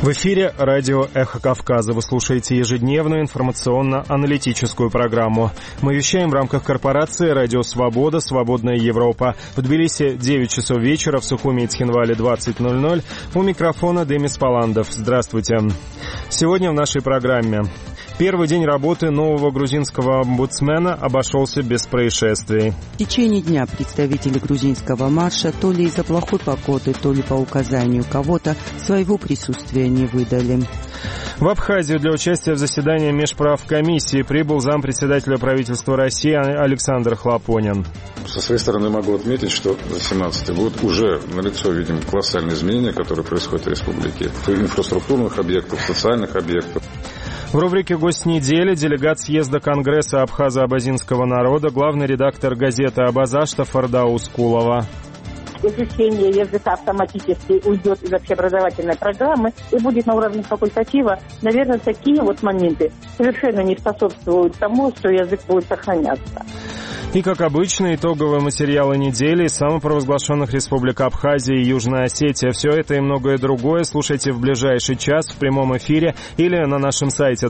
В эфире радио «Эхо Кавказа». Вы слушаете ежедневную информационно-аналитическую программу. Мы вещаем в рамках корпорации «Радио Свобода. Свободная Европа». В Тбилиси 9 часов вечера, в Сухуми и Цхинвале 20:00. У микрофона Демис Паландов. Здравствуйте. Сегодня в нашей программе. Первый день работы нового грузинского омбудсмена обошелся без происшествий. В течение дня представители грузинского марша то ли из-за плохой погоды, то ли по указанию кого-то своего присутствия не выдали. В Абхазию для участия в заседании Межправкомиссии прибыл зампредседателя правительства России Александр Хлопонин. Со своей стороны могу отметить, что за 2017 год уже налицо видим колоссальные изменения, которые происходят в республике. В инфраструктурных объектах, социальных объектах. В рубрике «Гость недели» делегат съезда Конгресса абхазо-абазинского народа, главный редактор газеты «Абазашта» Фардаус Кулова. Изучение языка автоматически уйдет из общеобразовательной программы и будет на уровне факультатива. Наверное, такие вот моменты совершенно не способствуют тому, что язык будет сохраняться. И, как обычно, итоговые материалы недели из самопровозглашенных республик Абхазия и Южная Осетия. Все это и многое другое слушайте в ближайший час в прямом эфире или на нашем сайте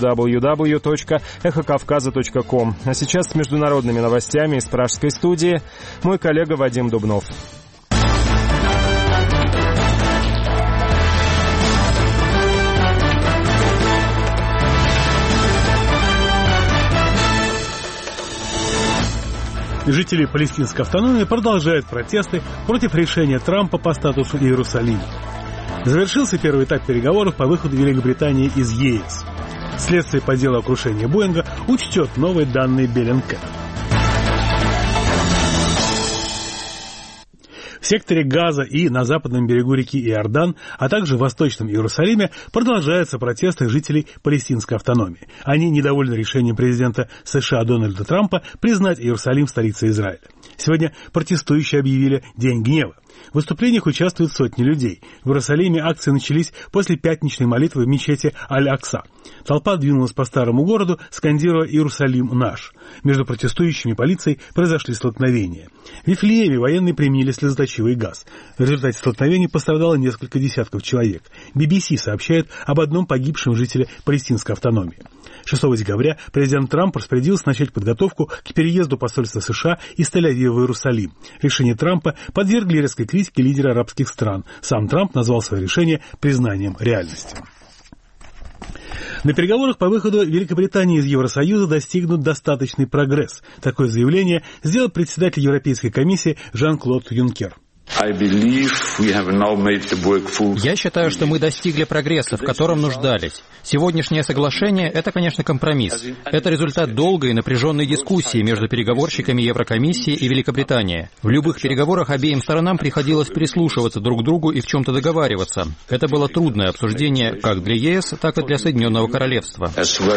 www.эхокавказа.ком. А сейчас с международными новостями из пражской студии мой коллега Вадим Дубнов. Жители палестинской автономии продолжают протесты против решения Трампа по статусу Иерусалима. Завершился первый этап переговоров по выходу Великобритании из ЕС. Следствие по делу о крушении Боинга учтет новые данные Bellingcat. В секторе Газа и на западном берегу реки Иордан, а также в Восточном Иерусалиме продолжаются протесты жителей палестинской автономии. Они недовольны решением президента США Дональда Трампа признать Иерусалим столицей Израиля. Сегодня протестующие объявили День гнева. В выступлениях участвуют сотни людей. В Иерусалиме акции начались после пятничной молитвы в мечети Аль-Акса. Толпа двинулась по старому городу, скандируя «Иерусалим наш». Между протестующими и полицией произошли столкновения. В Вифлееме военные применили слезоточивый газ. В результате столкновений пострадало несколько десятков человек. BBC сообщает об одном погибшем жителе палестинской автономии. 6 декабря президент Трамп распорядился начать подготовку к переезду посольства США из Тель-Авива в Иерусалим. Решение Трампа подвергли резкой критике лидеры арабских стран. Сам Трамп назвал свое решение признанием реальности. На переговорах по выходу Великобритании из Евросоюза достигнут достаточный прогресс. Такое заявление сделал председатель Европейской комиссии Жан-Клод Юнкер. Я считаю, что мы достигли прогресса, в котором нуждались. Сегодняшнее соглашение – это, конечно, компромисс. Это результат долгой и напряженной дискуссии между переговорщиками Еврокомиссии и Великобритании. В любых переговорах обеим сторонам приходилось прислушиваться друг к другу и в чем-то договариваться. Это было трудное обсуждение как для ЕС, так и для Соединенного Королевства.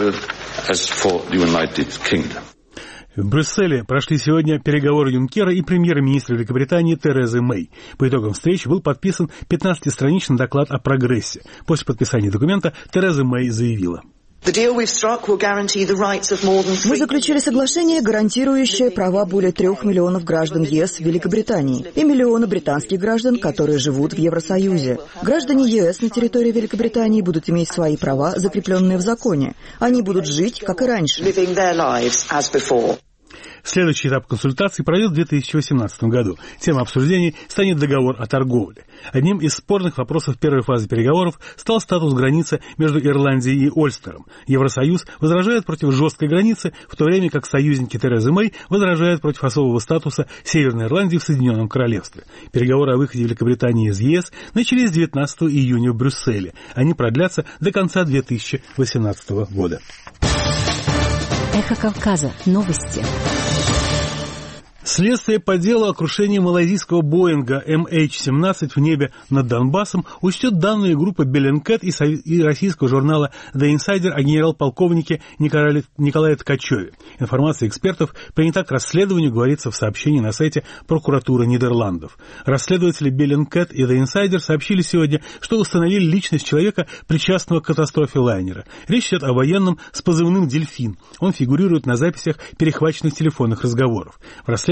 В Брюсселе прошли сегодня переговоры Юнкера и премьер-министра Великобритании Терезы Мэй. По итогам встречи был подписан 15-страничный доклад о прогрессе. После подписания документа Тереза Мэй заявила: Мы заключили соглашение, гарантирующее права более 3 миллионов граждан ЕС в Великобритании и миллиона британских граждан, которые живут в Евросоюзе. Граждане ЕС на территории Великобритании будут иметь свои права, закрепленные в законе. Они будут жить, как и раньше. Следующий этап консультаций пройдет в 2018 году. Тема обсуждений станет договор о торговле. Одним из спорных вопросов первой фазы переговоров стал статус границы между Ирландией и Ольстером. Евросоюз возражает против жесткой границы, в то время как союзники Терезы Мэй возражают против особого статуса Северной Ирландии в Соединенном Королевстве. Переговоры о выходе Великобритании из ЕС начались 19 июня в Брюсселе. Они продлятся до конца 2018 года. Эхо Кавказа. Новости. Следствие по делу о крушении малайзийского Боинга MH17 в небе над Донбассом учтет данные группы Bellingcat и российского журнала The Insider о генерал-полковнике Николае Ткачеве. Информация экспертов принята к расследованию, говорится в сообщении на сайте прокуратуры Нидерландов. Расследователи Bellingcat и The Insider сообщили сегодня, что установили личность человека, причастного к катастрофе лайнера. Речь идет о военном с позывным «Дельфин». Он фигурирует на записях перехваченных телефонных разговоров. В расследовании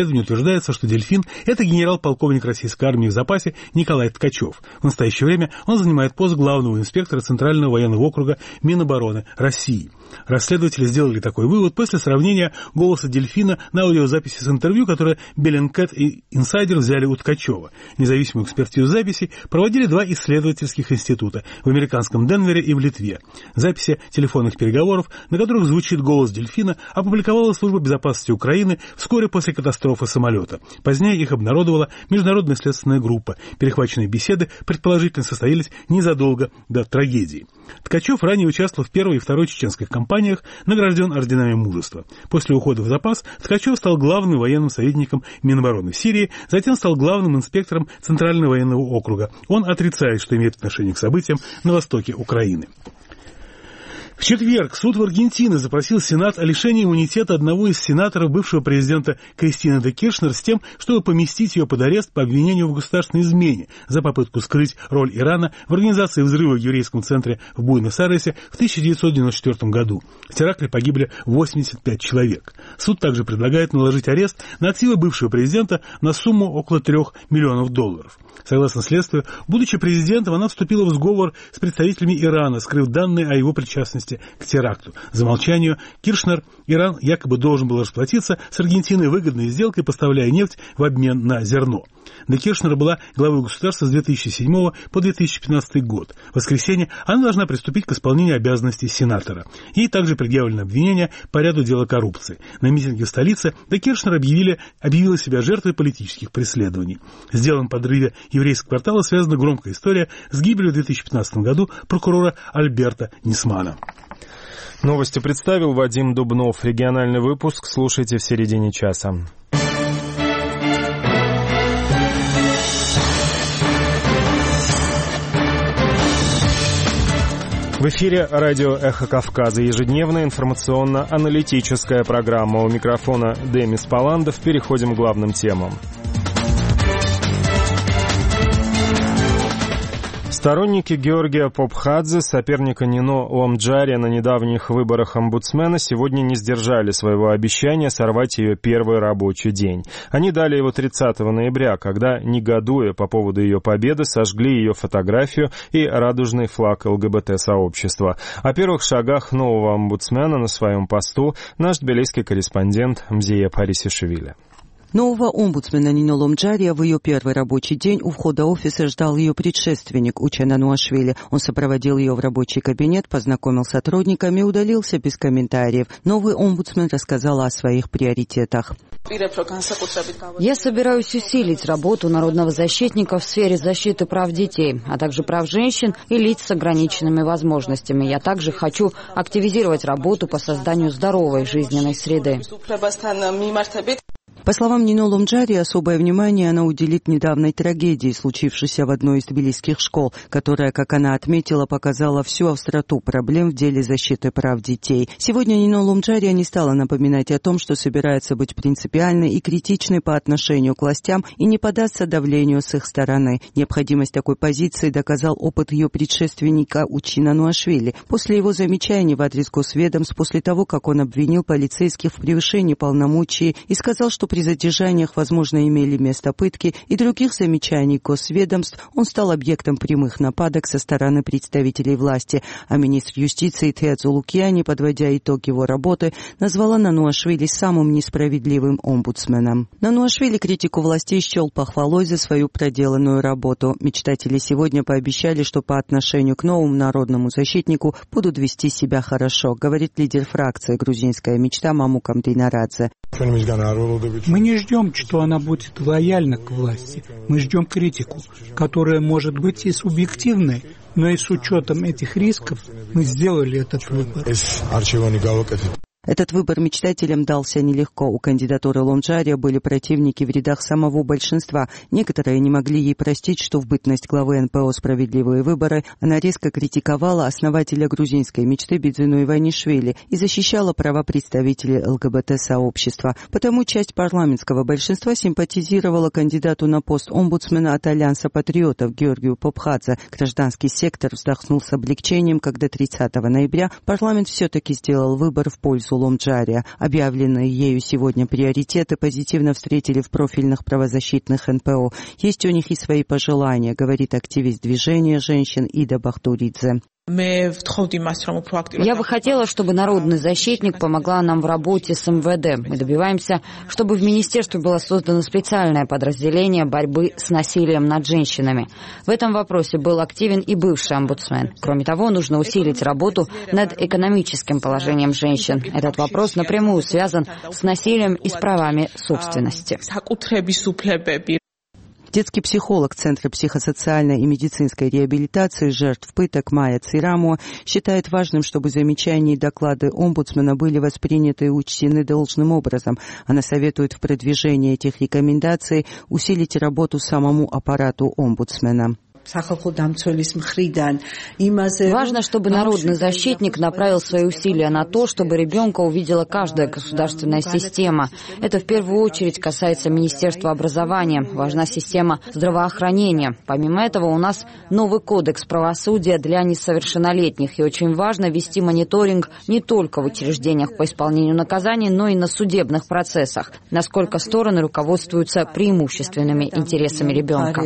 расследовании утверждается, что дельфин – это генерал-полковник российской армии в запасе Николай Ткачев. В настоящее время он занимает пост главного инспектора Центрального военного округа Минобороны России. Расследователи сделали такой вывод после сравнения голоса дельфина на аудиозаписи с интервью, которое Bellingcat и Insider взяли у Ткачева. Независимую экспертизу записей проводили два исследовательских института в американском Денвере и в Литве. Записи телефонных переговоров, на которых звучит голос дельфина, опубликовала Служба безопасности Украины вскоре после катастрофы самолета. Позднее их обнародовала Международная следственная группа. Перехваченные беседы, предположительно, состоялись незадолго до трагедии. Ткачев ранее участвовал в первой и второй чеченских кампаниях, награжден орденами мужества. После ухода в запас Ткачев стал главным военным советником Минобороны в Сирии, затем стал главным инспектором Центрального военного округа. Он отрицает, что имеет отношение к событиям на востоке Украины. В четверг суд в Аргентине запросил Сенат о лишении иммунитета одного из сенаторов бывшего президента Кристины де Киршнер с тем, чтобы поместить ее под арест по обвинению в государственной измене за попытку скрыть роль Ирана в организации взрыва в еврейском центре в Буэнос-Айресе в 1994 году. В теракте погибли 85 человек. Суд также предлагает наложить арест на активы бывшего президента на сумму около $3 миллионов. Согласно следствию, будучи президентом, она вступила в сговор с представителями Ирана, скрыв данные о его причастности к теракту. За молчанию Киршнер Иран якобы должен был расплатиться с Аргентиной выгодной сделкой, поставляя нефть в обмен на зерно. Де Киршнер была главой государства с 2007 по 2015 год. В воскресенье она должна приступить к исполнению обязанностей сенатора. Ей также предъявлено обвинение по ряду дел о коррупции. На митинге в столице Де Киршнер объявила себя жертвой политических преследований. С делом подрыва еврейского квартала связана громкая история с гибелью в 2015 году прокурора Альберта Нисмана. Новости представил Вадим Дубнов. Региональный выпуск слушайте в середине часа. В эфире радио «Эхо Кавказа». Ежедневная информационно-аналитическая программа. У микрофона Демис Паландов. Переходим к главным темам. Сторонники Георгия Попхадзе, соперника Нино Ломджария на недавних выборах омбудсмена, сегодня не сдержали своего обещания сорвать ее первый рабочий день. Они дали его 30 ноября, когда, негодуя по поводу ее победы, сожгли ее фотографию и радужный флаг ЛГБТ-сообщества. О первых шагах нового омбудсмена на своем посту наш тбилисский корреспондент Мзия Парисишвили. Нового омбудсмена Нино Ломджария в ее первый рабочий день у входа офиса ждал ее предшественник Учен Ануашвили. Он сопроводил ее в рабочий кабинет, познакомил с сотрудниками и удалился без комментариев. Новый омбудсмен рассказал о своих приоритетах. Я собираюсь усилить работу народного защитника в сфере защиты прав детей, а также прав женщин и лиц с ограниченными возможностями. Я также хочу активизировать работу по созданию здоровой жизненной среды. По словам Нино Ломджария, особое внимание она уделит недавней трагедии, случившейся в одной из тбилисских школ, которая, как она отметила, показала всю остроту проблем в деле защиты прав детей. Сегодня Нино Ломджария не стала напоминать о том, что собирается быть принципиальной и критичной по отношению к властям и не поддастся давлению с их стороны. Необходимость такой позиции доказал опыт ее предшественника Учина Ануашвили. После его замечаний в адрес госведомств, после того, как он обвинил полицейских в превышении полномочий и сказал, что при задержаниях, возможно, имели место пытки и других замечаний госведомств, он стал объектом прямых нападок со стороны представителей власти, а министр юстиции Теодзо Лукьяни, подводя итог его работы, назвала Нануашвили самым несправедливым омбудсменом. Нануашвили критику властей счел похвалой за свою проделанную работу. Мечтатели сегодня пообещали, что по отношению к новому народному защитнику будут вести себя хорошо, говорит лидер фракции «Грузинская мечта» Мамук Амдинарадзе. Мы не ждем, что она будет лояльна к власти. Мы ждем критику, которая может быть и субъективной, но и с учетом этих рисков мы сделали этот выбор. Этот выбор мечтателям дался нелегко. У кандидатуры Ломджария были противники в рядах самого большинства. Некоторые не могли ей простить, что в бытность главы НПО «Справедливые выборы» она резко критиковала основателя грузинской мечты Бидзину Иванишвили и защищала права представителей ЛГБТ-сообщества. Потому часть парламентского большинства симпатизировала кандидату на пост омбудсмена от Альянса патриотов Георгию Попхадзе. Гражданский сектор вздохнул с облегчением, когда 30 ноября парламент все-таки сделал выбор в пользу Нину Ломджария. Объявленные ею сегодня приоритеты позитивно встретили в профильных правозащитных НПО. Есть у них и свои пожелания, говорит активист движения женщин Ида Бахтуридзе. Я бы хотела, чтобы народный защитник помогла нам в работе с МВД. Мы добиваемся, чтобы в министерстве было создано специальное подразделение борьбы с насилием над женщинами. В этом вопросе был активен и бывший омбудсмен. Кроме того, нужно усилить работу над экономическим положением женщин. Этот вопрос напрямую связан с насилием и с правами собственности. Детский психолог Центра психосоциальной и медицинской реабилитации жертв пыток Майя Цирамуа считает важным, чтобы замечания и доклады омбудсмена были восприняты и учтены должным образом. Она советует в продвижении этих рекомендаций усилить работу самому аппарату омбудсмена. Важно, чтобы народный защитник направил свои усилия на то, чтобы ребенка увидела каждая государственная система. Это в первую очередь касается Министерства образования. Важна система здравоохранения. Помимо этого, у нас новый кодекс правосудия для несовершеннолетних. И очень важно вести мониторинг не только в учреждениях по исполнению наказаний, но и на судебных процессах. Насколько стороны руководствуются преимущественными интересами ребенка.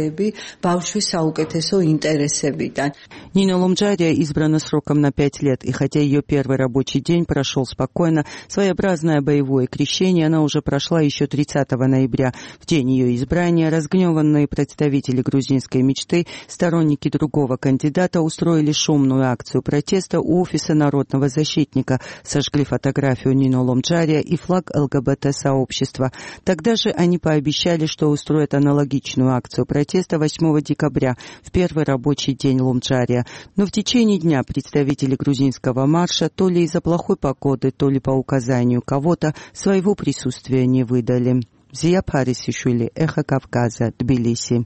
Нина Ломджария избрана сроком на 5 лет, и хотя ее первый рабочий день прошел спокойно, своеобразное боевое крещение она уже прошла еще 30 ноября. В день ее избрания разгневанные представители грузинской мечты, сторонники другого кандидата, устроили шумную акцию протеста у офиса народного защитника, сожгли фотографию Нины Ломджария и флаг ЛГБТ-сообщества. Тогда же они пообещали, что устроят аналогичную акцию протеста 8 декабря, в первый рабочий день Ломджария. Но в течение дня представители грузинского марша то ли из-за плохой погоды, то ли по указанию кого-то своего присутствия не выдали. Зия Парисишвили, Эхо Кавказа, Тбилиси.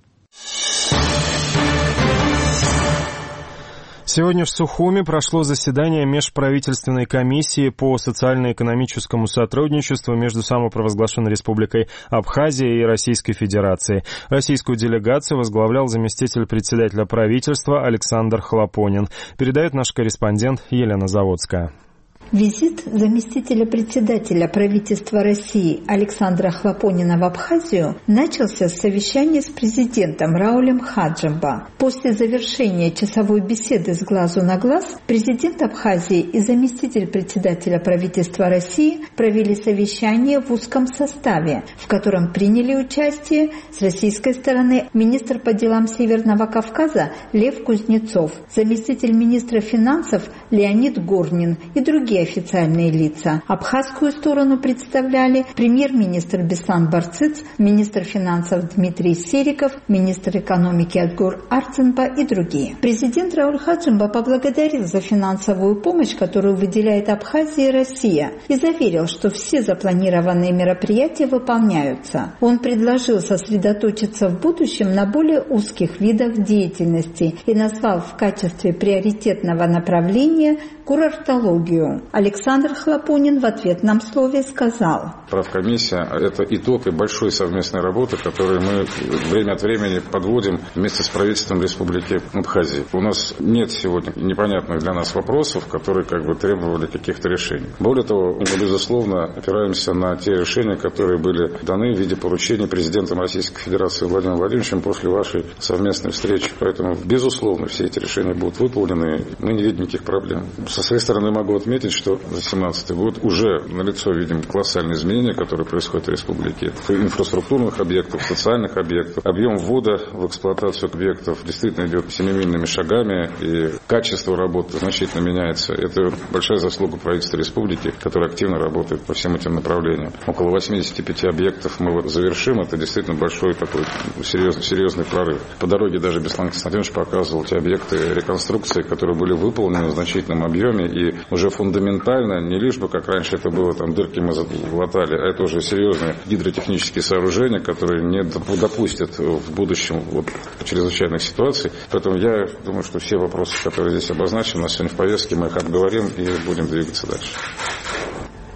Сегодня в Сухуми прошло заседание межправительственной комиссии по социально-экономическому сотрудничеству между самопровозглашенной республикой Абхазия и Российской Федерацией. Российскую делегацию возглавлял заместитель председателя правительства Александр Хлопонин. Передает наш корреспондент Елена Заводская. Визит заместителя председателя правительства России Александра Хлопонина в Абхазию начался с совещания с президентом Раулем Хаджимба. После завершения часовой беседы с глазу на глаз президент Абхазии и заместитель председателя правительства России провели совещание в узком составе, в котором приняли участие с российской стороны министр по делам Северного Кавказа Лев Кузнецов, заместитель министра финансов Леонид Горнин и другие официальные лица. Абхазскую сторону представляли премьер-министр Беслан Барцыц, министр финансов Дмитрий Сериков, министр экономики Адгур Арцинба и другие. Президент Рауль Хаджимба поблагодарил за финансовую помощь, которую выделяет Абхазия и Россия, и заверил, что все запланированные мероприятия выполняются. Он предложил сосредоточиться в будущем на более узких видах деятельности и назвал в качестве приоритетного направления курортологию. Александр Хлопонин в ответном слове сказал: Правкомиссия – это итог и большой совместной работы, которую мы время от времени подводим вместе с правительством Республики Абхазия. У нас нет сегодня непонятных для нас вопросов, которые требовали каких-то решений. Более того, мы, безусловно, опираемся на те решения, которые были даны в виде поручений президентом Российской Федерации Владимиром Владимировичем после вашей совместной встречи. Поэтому, безусловно, все эти решения будут выполнены, мы не видим никаких проблем. Со своей стороны могу отметить, что за 2017 год уже налицо видим колоссальные изменения, которые происходят в республике. Инфраструктурных объектов, социальных объектов. Объем ввода в эксплуатацию объектов действительно идет семимильными шагами, и качество работы значительно меняется. Это большая заслуга правительства республики, которое активно работает по всем этим направлениям. Около 85 объектов мы завершим. Это действительно большой такой серьезный прорыв. По дороге даже Беслан Константинович показывал те объекты реконструкции, которые были выполнены в значительном объеме и уже фундаментально, не лишь бы, как раньше это было, дырки мы залатали, а это уже серьезные гидротехнические сооружения, которые не допустят в будущем чрезвычайных ситуаций. Поэтому я думаю, что все вопросы, которые здесь обозначены, у нас сегодня в повестке, мы их обговорим и будем двигаться дальше.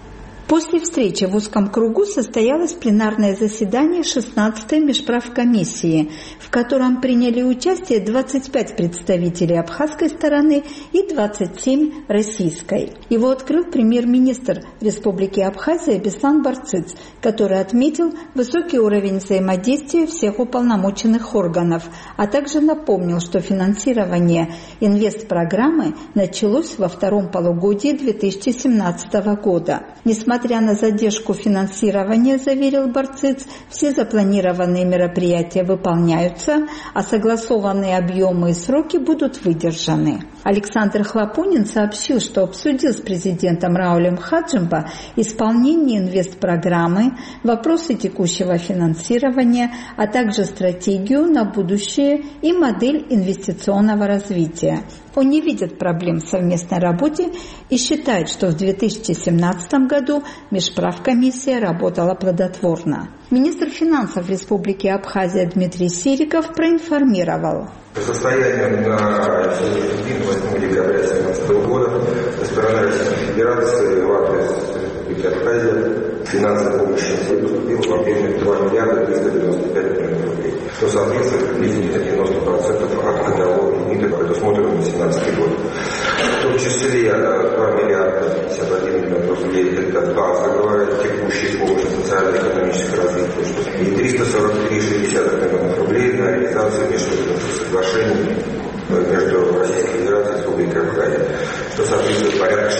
После встречи в узком кругу состоялось пленарное заседание 16-й межправкомиссии, в котором приняли участие 25 представителей абхазской стороны и 27 российской. Его открыл премьер-министр Республики Абхазия Беслан Барцыц, который отметил высокий уровень взаимодействия всех уполномоченных органов, а также напомнил, что финансирование инвестпрограммы началось во втором полугодии 2017 года. Несмотря на задержку финансирования, заверил Барцыц, все запланированные мероприятия выполняются, а согласованные объемы и сроки будут выдержаны. Александр Хлопонин сообщил, что обсудил с президентом Раулем Хаджимба исполнение инвестпрограммы, вопросы текущего финансирования, а также стратегию на будущее и модель инвестиционного развития. Он не видит проблем в совместной работе и считает, что в 2017 году межправкомиссия работала плодотворно. Министр финансов Республики Абхазия Дмитрий Сериков проинформировал. По состоянию на 8 декабря 2017 года сторона Российской Федерации в адрес Республики Абхазия финансовой помощи поступило в объеме 2 миллиарда 395 миллионов рублей, что соответствует приблизительно 90% от годового лимита, предусмотренного на 2017 год. В том числе 2 миллиарда 51 миллион рублей – это базовая текущая помощь социально-экономического развития, и 343,6 миллионов рублей на реализацию межправительственных соглашений между Российской Федерацией и Республикой Абхазия, что соответствует порядка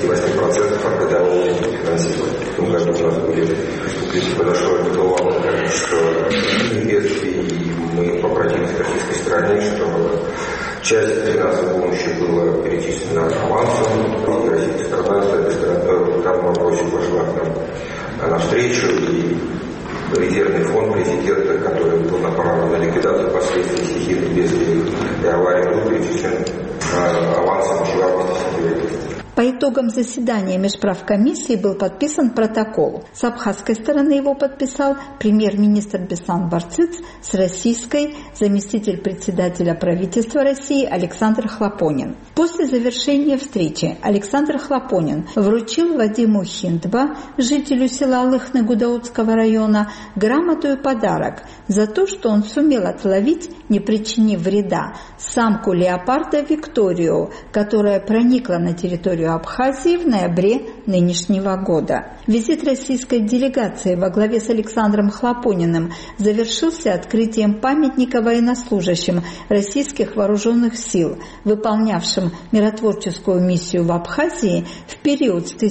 68% от годового финансирования. В том году у нас будет в республике подошло это главное количество инвестиций, и мы попросились к российской стороне, что часть финансовой помощи была перечислена авансом, и российская сторона в данном вопросе пошла к нам навстречу, и резервный фонд президента, который был направлен на ликвидацию последствий стихийных бедствий и аварий, был перечислен авансом еще августа. По итогам заседания межправкомиссии был подписан протокол. С абхазской стороны его подписал премьер-министр Беслан Барцыц, с российской заместитель председателя правительства России Александр Хлопонин. После завершения встречи Александр Хлопонин вручил Вадиму Хиндба, жителю села Лыхны Гудаутского района, грамоту и подарок за то, что он сумел отловить, не причинив вреда, самку леопарда Викторию, которая проникла на территорию Абхазии в ноябре нынешнего года. Визит российской делегации во главе с Александром Хлопониным завершился открытием памятника военнослужащим российских вооруженных сил, выполнявшим миротворческую миссию в Абхазии в период с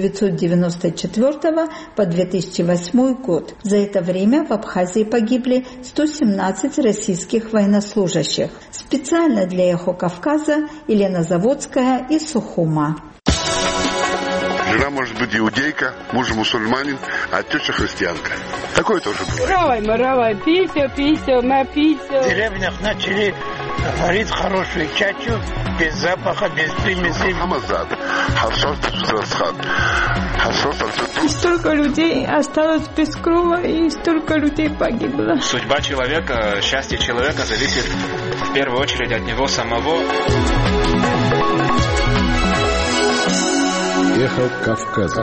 1994 по 2008 год. За это время в Абхазии погибли 117 российских военнослужащих. Специально для «Эхо Кавказа» Елена Заводская из Сухума. Жена может быть иудейка, муж мусульманин, а теща христианка. Такое тоже бывает. Равай, пися, на пися. В деревнях начали варить хорошую чачу, без запаха, без примесей. Хамазад, харшот, и столько людей осталось без крова, и столько людей погибло. Судьба человека, счастье человека зависит в первую очередь от него самого. Эхо Кавказа.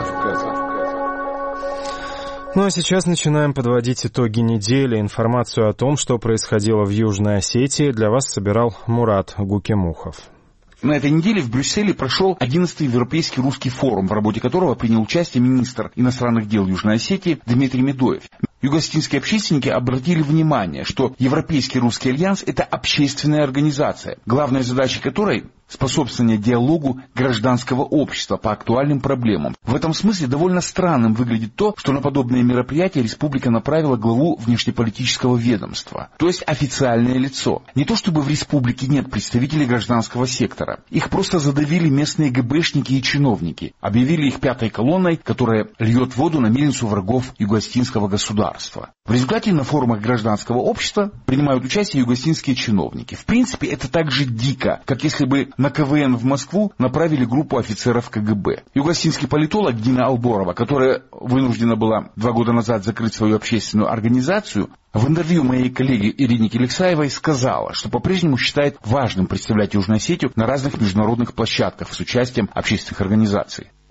Ну а сейчас начинаем подводить итоги недели. Информацию о том, что происходило в Южной Осетии, для вас собирал Мурат Гукемухов. На этой неделе в Брюсселе прошел 11-й Европейский русский форум, в работе которого принял участие министр иностранных дел Южной Осетии Дмитрий Медоев. Юго-осетинские общественники обратили внимание, что Европейский русский альянс – это общественная организация, главной задачей которой – способствование диалогу гражданского общества по актуальным проблемам. В этом смысле довольно странным выглядит то, что на подобные мероприятия республика направила главу внешнеполитического ведомства, то есть официальное лицо. Не то чтобы в республике нет представителей гражданского сектора, их просто задавили местные ГБшники и чиновники, объявили их пятой колонной, которая льет воду на мельницу врагов юго-осетинского государства. В результате на форумах гражданского общества принимают участие юго-осетинские чиновники. В принципе, это так же дико, как если бы на КВН в Москву направили группу офицеров КГБ. Юго-осетинский политолог Дина Алборова, которая вынуждена была 2 года назад закрыть свою общественную организацию, в интервью моей коллеге Ирине Келексаевой сказала, что по-прежнему считает важным представлять Южную Осетию на разных международных площадках с участием общественных организаций.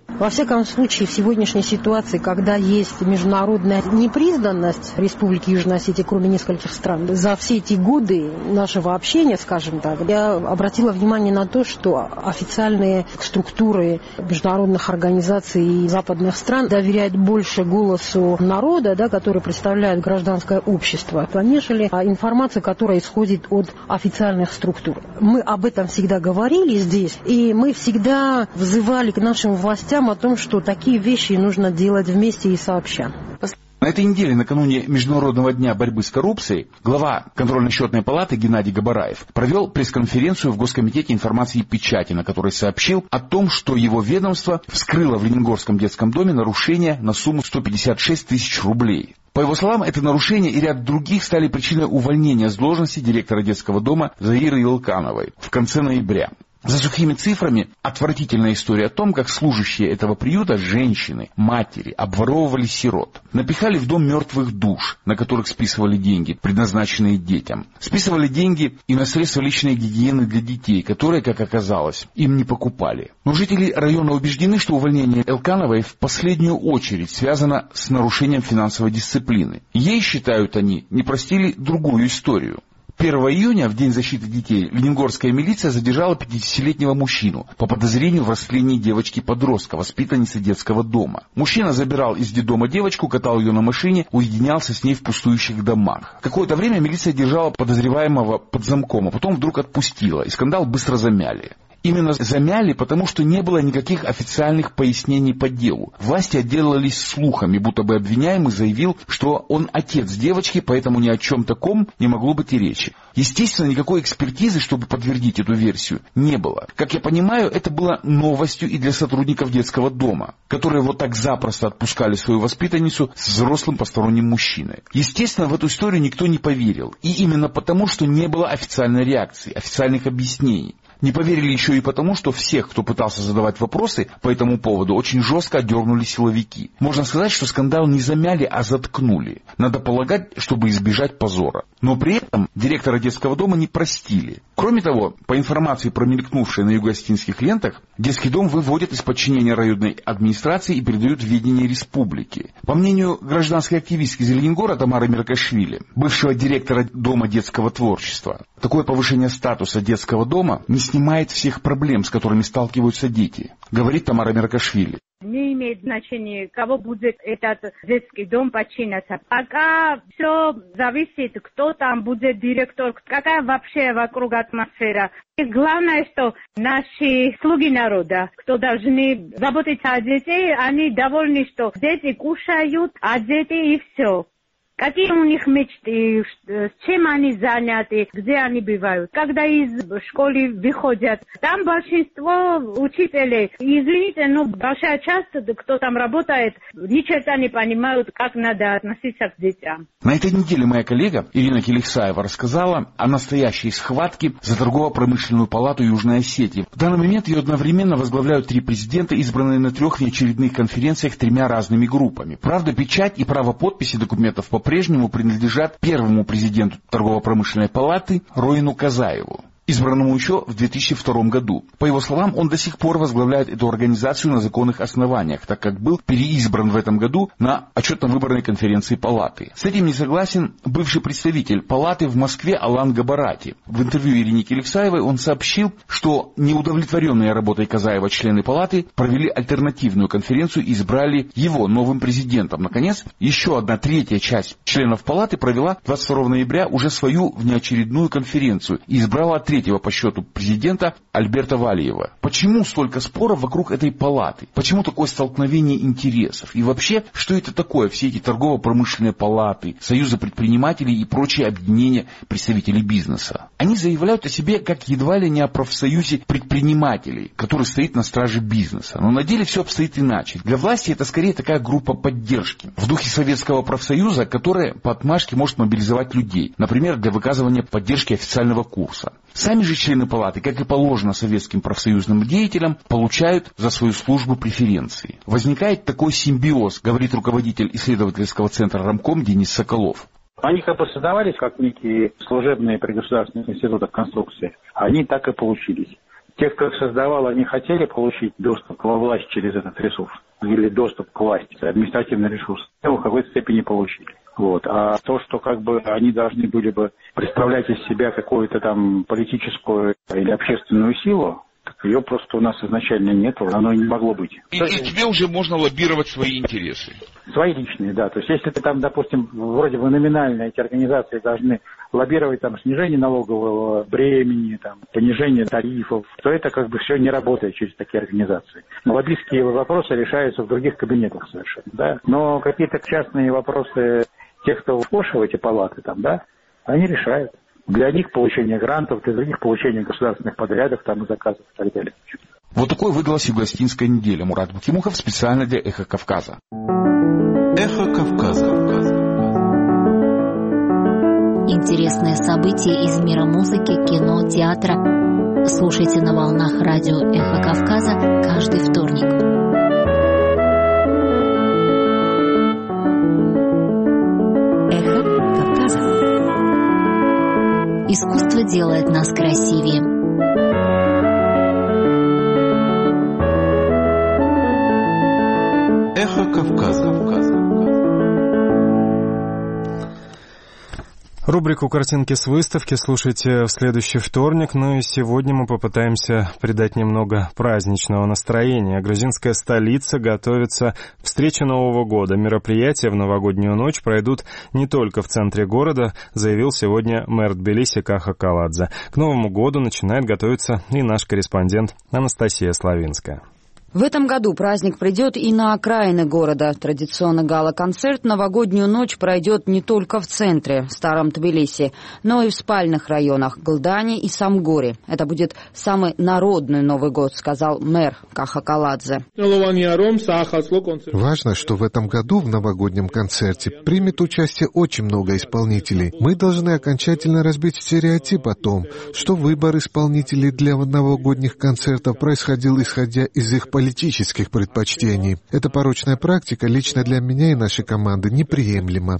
Во всяком случае, в сегодняшней ситуации, когда есть международная непризнанность Республики Южная Осетия, кроме нескольких стран, за все эти годы нашего общения, скажем так, я обратила внимание на то, что официальные структуры международных организаций и западных стран доверяют больше голосу народа, да, который представляет гражданское общество, нежели информацию, которая исходит от официальных структур. Мы об этом всегда говорили здесь, и мы всегда взывали к нашим властям о том, что такие вещи нужно делать вместе и сообща. На этой неделе, накануне Международного дня борьбы с коррупцией, глава контрольно-счетной палаты Геннадий Габараев провел пресс-конференцию в Госкомитете информации и печати, на которой сообщил о том, что его ведомство вскрыло в Лениногорском детском доме нарушение на сумму 156 тысяч рублей. По его словам, это нарушение и ряд других стали причиной увольнения с должности директора детского дома Заиры Илкановой в конце ноября. За сухими цифрами отвратительная история о том, как служащие этого приюта, женщины, матери, обворовывали сирот. Напихали в дом мертвых душ, на которых списывали деньги, предназначенные детям. Списывали деньги и на средства личной гигиены для детей, которые, как оказалось, им не покупали. Но жители района убеждены, что увольнение Элкановой в последнюю очередь связано с нарушением финансовой дисциплины. Ей, считают они, не простили другую историю. 1 июня, в День защиты детей, ленингорская милиция задержала 50-летнего мужчину по подозрению в растлении девочки-подростка, воспитанницы детского дома. Мужчина забирал из детдома девочку, катал ее на машине, уединялся с ней в пустующих домах. Какое-то время милиция держала подозреваемого под замком, а потом вдруг отпустила, и скандал быстро замяли. Именно замяли, потому что не было никаких официальных пояснений по делу. Власти отделались слухами, будто бы обвиняемый заявил, что он отец девочки, поэтому ни о чем таком не могло быть и речи. Естественно, никакой экспертизы, чтобы подтвердить эту версию, не было. Как я понимаю, это было новостью и для сотрудников детского дома, которые вот так запросто отпускали свою воспитанницу с взрослым посторонним мужчиной. Естественно, в эту историю никто не поверил. И именно потому, что не было официальной реакции, официальных объяснений. Не поверили еще и потому, что всех, кто пытался задавать вопросы по этому поводу, очень жестко отдернули силовики. Можно сказать, что скандал не замяли, а заткнули. Надо полагать, чтобы избежать позора. Но при этом директора детского дома не простили. Кроме того, по информации, промелькнувшей на юго-осетинских лентах, детский дом выводят из подчинения районной администрации и передают в ведение республики. По мнению гражданской активистки из Лениногора Тамары Меркашвили, бывшего директора Дома детского творчества, такое повышение статуса детского дома не снимает всех проблем, с которыми сталкиваются дети, говорит Тамара Меркашвили. Не имеет значения, кого будет этот детский дом подчиняться. Пока все зависит, кто там будет директор, какая вообще вокруг атмосфера. И главное, что наши слуги народа, кто должны заботиться о детей, они довольны, что дети кушают, а дети и все. Какие у них мечты, с чем они заняты, где они бывают. Когда из школы выходят, там большинство учителей, извините, но большая часть, кто там работает, ни черта не понимают, как надо относиться к детям. На этой неделе моя коллега Ирина Келихсаева рассказала о настоящей схватке за торгово-промышленную палату Южной Осетии. В данный момент ее одновременно возглавляют 3 президента, избранные на 3 внеочередных конференциях 3 разными группами. Правда, печать и право подписи документов по-прежнему принадлежат первому президенту торгово-промышленной палаты Роину Казаеву, избранному еще в 2002 году. По его словам, он до сих пор возглавляет эту организацию на законных основаниях, так как был переизбран в этом году на отчетно-выборной конференции палаты. С этим не согласен бывший представитель палаты в Москве Алан Габарати. В интервью Ирине Келихсаевой он сообщил, что неудовлетворенные работой Казаева члены палаты провели альтернативную конференцию и избрали его новым президентом. Наконец, еще 1/3 часть членов палаты провела 22 ноября уже свою внеочередную конференцию и избрала 3-го по счету президента Альберта Валиева. Почему столько споров вокруг этой палаты? Почему такое столкновение интересов? И вообще, что это такое, все эти торгово-промышленные палаты, союзы предпринимателей и прочие объединения представителей бизнеса? Они заявляют о себе как едва ли не о профсоюзе предпринимателей, который стоит на страже бизнеса. Но на деле все обстоит иначе. Для власти это скорее такая группа поддержки, в духе советского профсоюза, которая по отмашке может мобилизовать людей, например, для выказывания поддержки официального курса. Сами же члены палаты, как и положено советским профсоюзным деятелям, получают за свою службу преференции. Возникает такой симбиоз, говорит руководитель исследовательского центра Рамком Денис Соколов. Они как бы создавались как некие служебные при государственных институтах конструкции. Они так и получились. Те, кто их создавал, они хотели получить доступ к власти через этот ресурс, или доступ к власти, административный ресурс, его в какой-то степени получили. Вот. А то, что как бы они должны были бы представлять из себя какую-то там политическую или общественную силу, так ее просто у нас изначально нет, оно не могло быть. И тебе уже можно лоббировать свои интересы? Свои личные, да. То есть если ты там, допустим, вроде бы номинально эти организации должны лоббировать там снижение налогового бремени, там, понижение тарифов, то это как бы все не работает через такие организации. Но лоббистские вопросы решаются в других кабинетах совершенно, да. Но какие-то частные вопросы тех, кто вхож в эти палаты там, да, они решают. Для них получение грантов, для других получение государственных подрядов, там, и заказов и так далее. Вот такой выдалась юго-осетинская неделя. Мурат Бакимухов специально для «Эхо Кавказа». «Эхо Кавказа». Интересные события из мира музыки, кино, театра. Слушайте на волнах радио «Эхо Кавказа» каждый вторник. «Эхо Кавказа». Искусство делает нас красивее. Эхо Кавказа. Рубрику «Картинки с выставки» слушайте в следующий вторник. Ну и сегодня мы попытаемся придать немного праздничного настроения. Грузинская столица готовится к встрече Нового года. Мероприятия в новогоднюю ночь пройдут не только в центре города, заявил сегодня мэр Тбилиси Каха Каладзе. К Новому году начинает готовиться и наш корреспондент Анастасия Славинская. В этом году праздник придет и на окраины города. Традиционный гала-концерт «Новогоднюю ночь» пройдет не только в центре, старом Тбилиси, но и в спальных районах Гылдани и Самгори. Это будет самый народный Новый год, сказал мэр Каха Каладзе. Важно, что в этом году в новогоднем концерте примет участие очень много исполнителей. Мы должны окончательно разбить стереотип о том, что выбор исполнителей для новогодних концертов происходил исходя из их политических предпочтений. Эта порочная практика лично для меня и нашей команды неприемлема.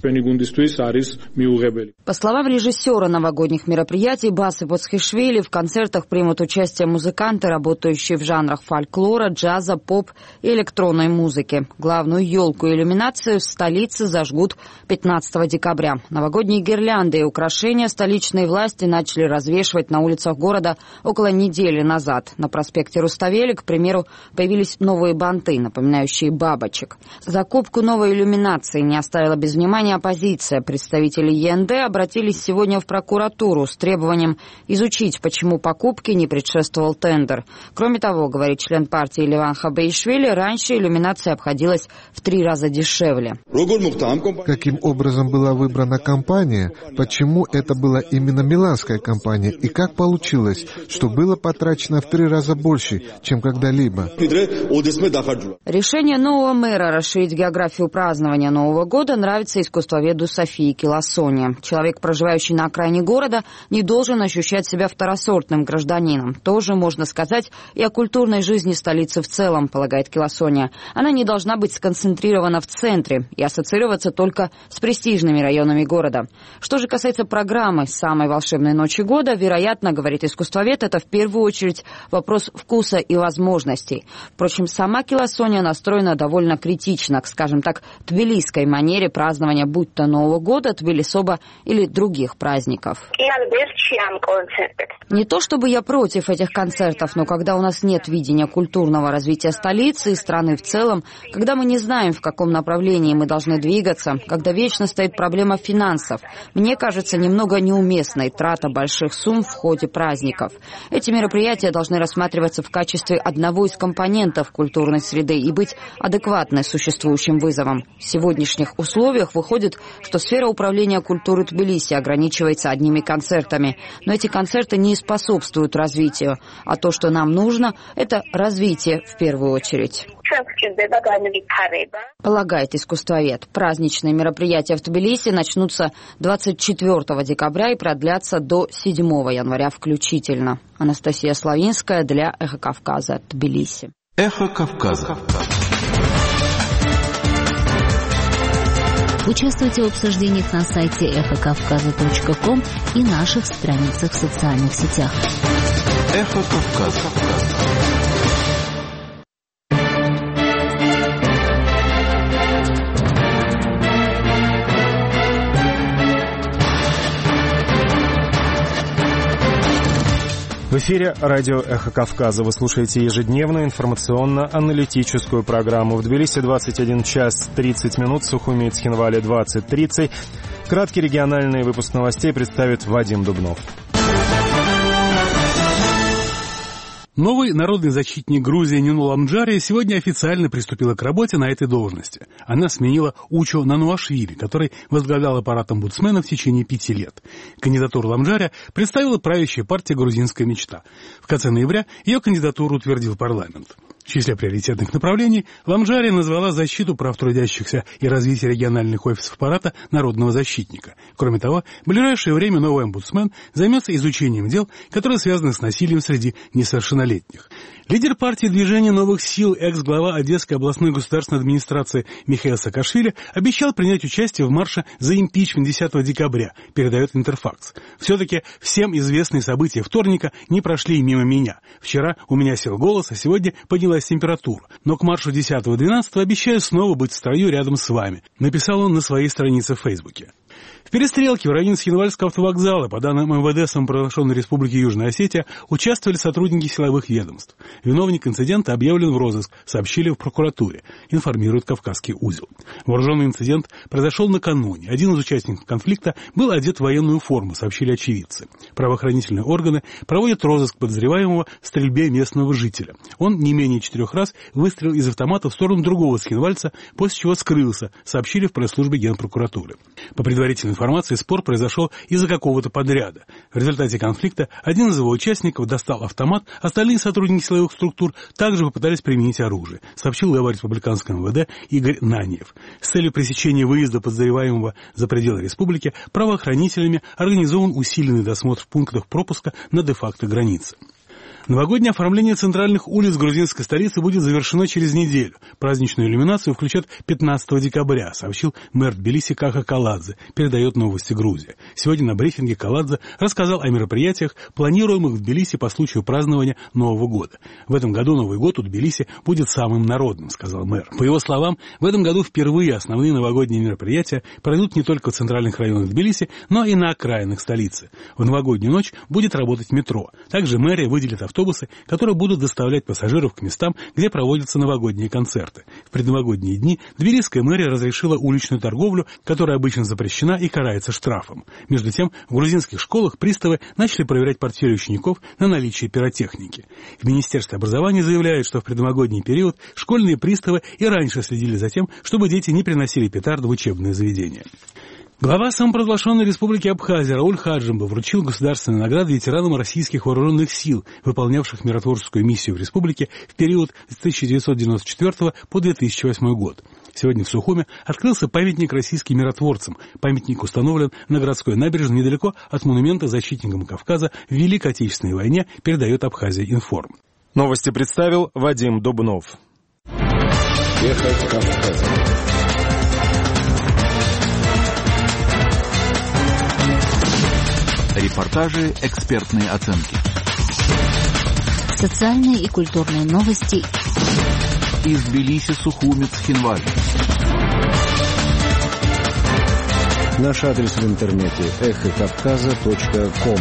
По словам режиссера новогодних мероприятий Басы Боцхишвили, в концертах примут участие музыканты, работающие в жанрах фольклора, джаза, поп и электронной музыки. Главную елку и иллюминацию в столице зажгут 15 декабря. Новогодние гирлянды и украшения столичные власти начали развешивать на улицах города около недели назад. На проспекте Руставели, к примеру, появились новые банты, напоминающие бабочек. Закупку новой иллюминации не оставила без внимания оппозиция. Представители ЕНД обратились сегодня в прокуратуру с требованием изучить, почему покупке не предшествовал тендер. Кроме того, говорит член партии Леван Хабеишвили, раньше иллюминация обходилась в 3 раза дешевле. Каким образом была выбрана компания, почему это была именно миланская компания и как получилось, что было потрачено в 3 раза больше, чем когда-либо. Решение нового мэра расширить географию празднования Нового года нравится искусствоведу Софии Киласоне. Человек, проживающий на окраине города, не должен ощущать себя второсортным гражданином. Тоже можно сказать и о культурной жизни столицы в целом, полагает Киласоне. Она не должна быть сконцентрирована в центре и ассоциироваться только с престижными районами города. Что же касается программы «Самой волшебной ночи года», вероятно, говорит искусствовед, это в первую очередь вопрос вкуса и возможностей. Впрочем, сама Киласоня настроена довольно критично к, скажем так, тбилисской манере празднования будь то Нового года, Тбилисоба или других праздников. Не то чтобы я против этих концертов, но когда у нас нет видения культурного развития столицы и страны в целом, когда мы не знаем, в каком направлении мы должны двигаться, когда вечно стоит проблема финансов, мне кажется немного неуместной трата больших сумм в ходе праздников. Эти мероприятия должны рассматриваться в качестве одного из компонентов культурной среды и быть адекватной существующим вызовам. В сегодняшних условиях выходит, что сфера управления культурой Тбилиси ограничивается одними концертами. Но эти концерты не способствуют развитию. А то, что нам нужно, это развитие в первую очередь. Полагает искусствовед. Праздничные мероприятия в Тбилиси начнутся 24 декабря и продлятся до 7 января включительно. Анастасия Славинская для «Эхо Кавказа», Тбилиси. «Эхо Кавказа». Участвуйте в обсуждениях на сайте эхокавказа.ком и наших страницах в социальных сетях. Эхо Кавказа. В эфире радио «Эхо Кавказа». Вы слушаете ежедневную информационно-аналитическую программу. В Тбилиси 21 час 30 минут, в Сухуми и Цхинвале 20:30. Краткий региональный выпуск новостей представит Вадим Дубнов. Новый народный защитник Грузии Нинул Амджария сегодня официально приступила к работе на этой должности. Она сменила Учо Нануашвили, который возглавлял аппарат омбудсмена в течение 5 лет. Кандидатуру Амджария представила правящая партия «Грузинская мечта». В конце ноября ее кандидатуру утвердил парламент. В числе приоритетных направлений Ламджария назвала защиту прав трудящихся и развитие региональных офисов аппарата народного защитника. Кроме того, в ближайшее время новый омбудсмен займется изучением дел, которые связаны с насилием среди несовершеннолетних. Лидер партии «Движение новых сил», экс-глава Одесской областной государственной администрации Михаил Саакашвили обещал принять участие в марше за импичмент 10 декабря, передает Интерфакс. Все-таки всем известные события вторника не прошли мимо меня. Вчера у меня сел голос, а сегодня поднялась температура. Но к маршу 10-12 обещаю снова быть в строю рядом с вами, написал он на своей странице в Фейсбуке. В перестрелке в районе Цхинвальского автовокзала, по данным МВД самопровозглашенной Республики Южная Осетия, участвовали сотрудники силовых ведомств. Виновник инцидента объявлен в розыск, сообщили в прокуратуре, информирует Кавказский узел. Вооруженный инцидент произошел накануне. Один из участников конфликта был одет в военную форму, сообщили очевидцы. Правоохранительные органы проводят розыск подозреваемого в стрельбе местного жителя. Он не менее 4 раз выстрелил из автомата в сторону другого цхинвальца, после чего скрылся, сообщили в пресс-службе Генпрокуратуры. По предварительной информации, спор произошел из-за какого-то подряда. В результате конфликта один из его участников достал автомат, остальные сотрудники силовых структур также попытались применить оружие, сообщил глава республиканского МВД Игорь Наньев. С целью пресечения выезда подозреваемого за пределы республики правоохранителями организован усиленный досмотр в пунктах пропуска на де-факто границе. Новогоднее оформление центральных улиц грузинской столицы будет завершено через неделю. Праздничную иллюминацию включат 15 декабря, сообщил мэр Тбилиси Каха Каладзе, передает «Новости Грузии». Сегодня на брифинге Каладзе рассказал о мероприятиях, планируемых в Тбилиси по случаю празднования Нового года. В этом году Новый год у Тбилиси будет самым народным, сказал мэр. По его словам, в этом году впервые основные новогодние мероприятия пройдут не только в центральных районах Тбилиси, но и на окраинах столицы. В новогоднюю ночь будет работать метро. Также мэрия выделит автобусы, которые будут доставлять пассажиров к местам, где проводятся новогодние концерты. В предновогодние дни тбилисская мэрия разрешила уличную торговлю, которая обычно запрещена и карается штрафом. Между тем, в грузинских школах приставы начали проверять портфели учеников на наличие пиротехники. В Министерстве образования заявляют, что в предновогодний период школьные приставы и раньше следили за тем, чтобы дети не приносили петарды в учебные заведения. Глава самопровозглашенной Республики Абхазия Рауль Хаджимба вручил государственные награды ветеранам российских вооруженных сил, выполнявших миротворческую миссию в республике в период с 1994 по 2008 год. Сегодня в Сухуме открылся памятник российским миротворцам. Памятник установлен на городской набережной недалеко от монумента защитникам Кавказа в Великой Отечественной войне, передает Абхазия Информ. Новости представил Вадим Дубнов. Эхо Кавказа. Репортажи, экспертные оценки. Социальные и культурные новости из Тбилиси, Сухуми, Цхинваля. Наш адрес в интернете эхокавказа.ком.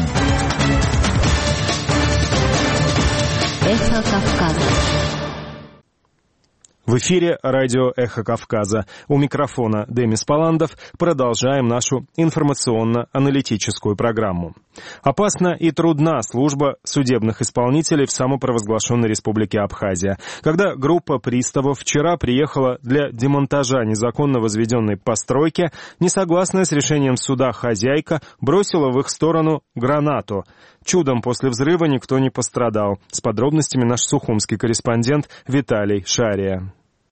Эхо Кавказа. В эфире радио «Эхо Кавказа». У микрофона Демис Паландов. Продолжаем нашу информационно-аналитическую программу. Опасна и трудна служба судебных исполнителей в самопровозглашенной Республике Абхазия. Когда группа приставов вчера приехала для демонтажа незаконно возведенной постройки, несогласная с решением суда хозяйка бросила в их сторону гранату. Чудом после взрыва никто не пострадал. С подробностями наш сухумский корреспондент Виталий Шария.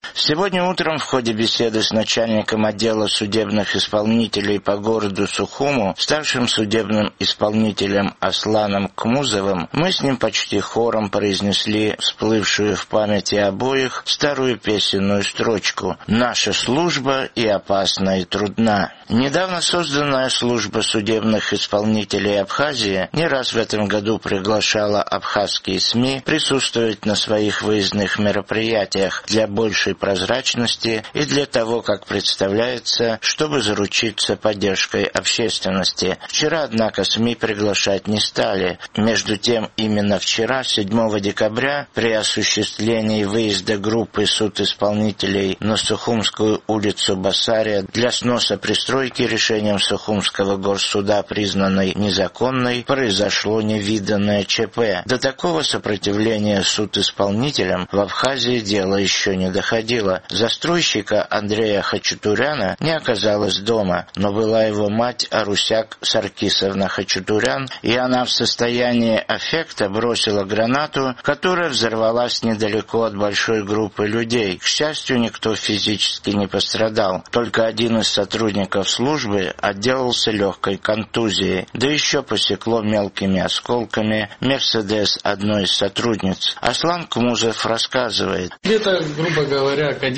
Сегодня утром в ходе беседы с начальником отдела судебных исполнителей по городу Сухуму, старшим судебным исполнителем Асланом Кмузовым, мы с ним почти хором произнесли всплывшую в памяти обоих старую песенную строчку «Наша служба и опасна, и трудна». Недавно созданная служба судебных исполнителей Абхазии не раз в этом году приглашала абхазские СМИ присутствовать на своих выездных мероприятиях для большей прозрачности и для того, как представляется, чтобы заручиться поддержкой общественности. Вчера, однако, СМИ приглашать не стали. Между тем, именно вчера, 7 декабря, при осуществлении выезда группы судисполнителей на Сухумскую улицу Басария для сноса пристройки решением Сухумского горсуда, признанной незаконной, произошло невиданное ЧП. До такого сопротивления судисполнителям в Абхазии дело еще не доходило. Застройщика Андрея Хачатуряна не оказалось дома, но была его мать Арусяк Саркисовна Хачатурян, и она в состоянии аффекта бросила гранату, которая взорвалась недалеко от большой группы людей. К счастью, никто физически не пострадал. Только один из сотрудников службы отделался легкой контузией, да еще посекло мелкими осколками «Мерседес» одной из сотрудниц. Аслан Кмузов рассказывает. Где-то, грубо говоря, к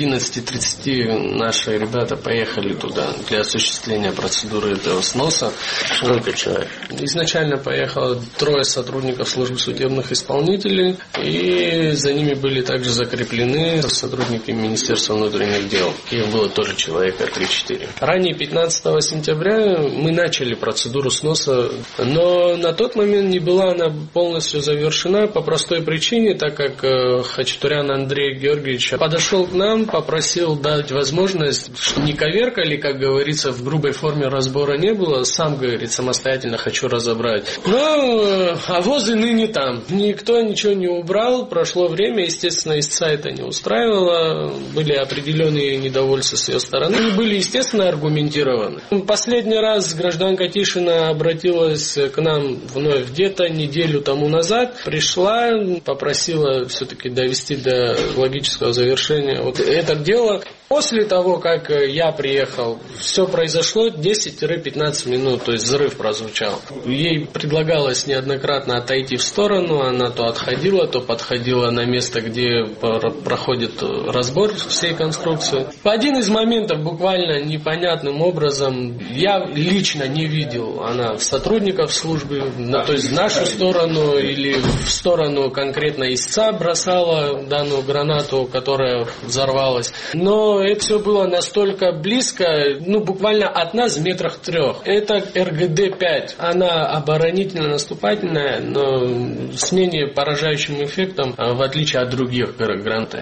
11:30 наши ребята поехали туда для осуществления процедуры этого сноса. Сколько человек? Изначально поехало 3 сотрудников службы судебных исполнителей, и за ними были также закреплены сотрудники Министерства внутренних дел. Их было тоже человека 3-4. Ранее 15 сентября мы начали процедуру сноса, но на тот момент не была она полностью завершена по простой причине, так как Хачатурян Андрей Георгиевич подошел к нам, попросил дать возможность, что не коверкали, как говорится, в грубой форме разбора не было, сам, говорит, самостоятельно хочу разобрать. Но возы ныне там. Никто ничего не убрал, прошло время, естественно, истца это не устраивало, были определенные недовольства с ее стороны, и были, естественно, аргументированы. Последний раз гражданка Тишина обратилась к нам вновь где-то неделю тому назад, пришла, попросила все-таки довести до логического завершения вот это дело. После того, как я приехал, все произошло 10-15 минут, то есть взрыв прозвучал. Ей предлагалось неоднократно отойти в сторону, она то отходила, то подходила на место, где проходит разбор всей конструкции. В один из моментов буквально непонятным образом я лично не видел, она в сотрудников службы, то есть в нашу сторону или в сторону конкретно истца бросала данную гранату, которая взорвалась. Но это все было настолько близко, буквально от нас в 3 метрах. Это РГД-5. Она оборонительно-наступательная, но с менее поражающим эффектом, в отличие от других гранат.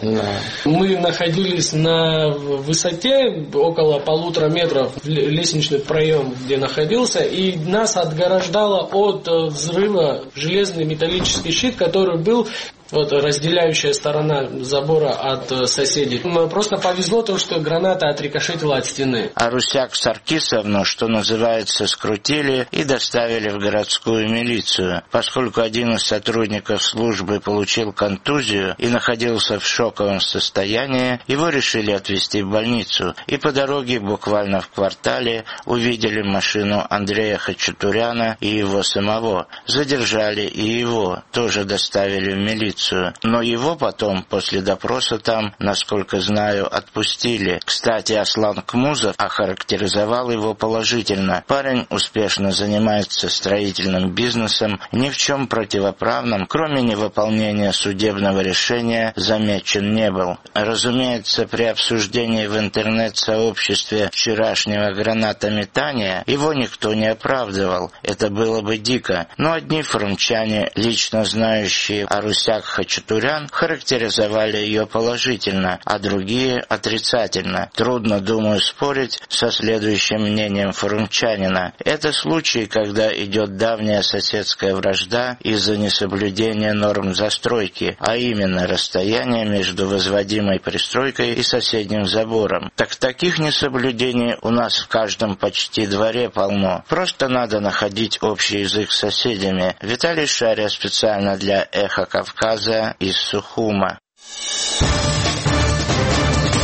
Мы находились на высоте около 1,5 метра, лестничный проем, где находился, и нас отграждало от взрыва железный металлический щит, который был разделяющая сторона забора от соседей. Просто повезло то, что граната отрикошетила от стены. Арусяк Саркисовну, что называется, скрутили и доставили в городскую милицию. Поскольку один из сотрудников службы получил контузию и находился в шоковом состоянии, его решили отвезти в больницу. И по дороге буквально в квартале увидели машину Андрея Хачатуряна и его самого. Задержали и его, тоже доставили в милицию. Но его потом, после допроса там, насколько знаю, отпустили. Кстати, Аслан Кмузов охарактеризовал его положительно. Парень успешно занимается строительным бизнесом, ни в чем противоправном, кроме невыполнения судебного решения, замечен не был. Разумеется, при обсуждении в интернет-сообществе вчерашнего гранатометания его никто не оправдывал. Это было бы дико. Но одни форумчане, лично знающие Арусяк Хачатурян, характеризовали ее положительно, а другие отрицательно. Трудно, думаю, спорить со следующим мнением форумчанина. Это случай, когда идет давняя соседская вражда из-за несоблюдения норм застройки, а именно расстояние между возводимой пристройкой и соседним забором. Так таких несоблюдений у нас в каждом почти дворе полно. Просто надо находить общий язык с соседями. Виталий Шария специально для «Эхо Кавказа» из Сухума.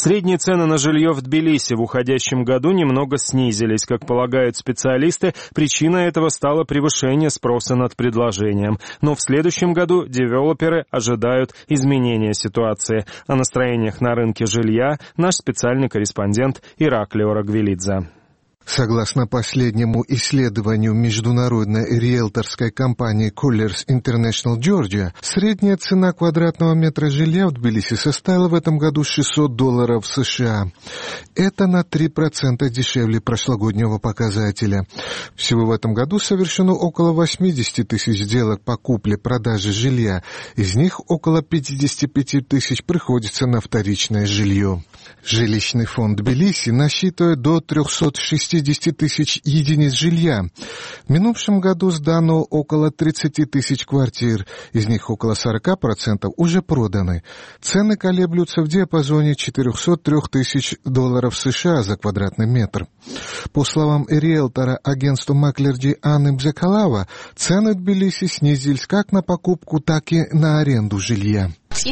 Средние цены на жилье в Тбилиси в уходящем году немного снизились. Как полагают специалисты, причиной этого стало превышение спроса над предложением. Но в следующем году девелоперы ожидают изменения ситуации. О настроениях на рынке жилья наш специальный корреспондент Ираклио Рагвелидзе. Согласно последнему исследованию международной риэлторской компании Colliers International Georgia, средняя цена квадратного метра жилья в Тбилиси составила в этом году $600 США. Это на 3% дешевле прошлогоднего показателя. Всего в этом году совершено около 80 тысяч сделок по купле-продаже жилья. Из них около 55 тысяч приходится на вторичное жилье. Жилищный фонд Тбилиси насчитывает до 360 тысяч единиц жилья. В минувшем году сдано около 30 тысяч квартир, из них около 40% уже проданы. Цены колеблются в диапазоне $403 тысяч США за квадратный метр. По словам риэлтора агентства Маклерди Анны Бзекалава, цены в Тбилиси снизились как на покупку, так и на аренду жилья.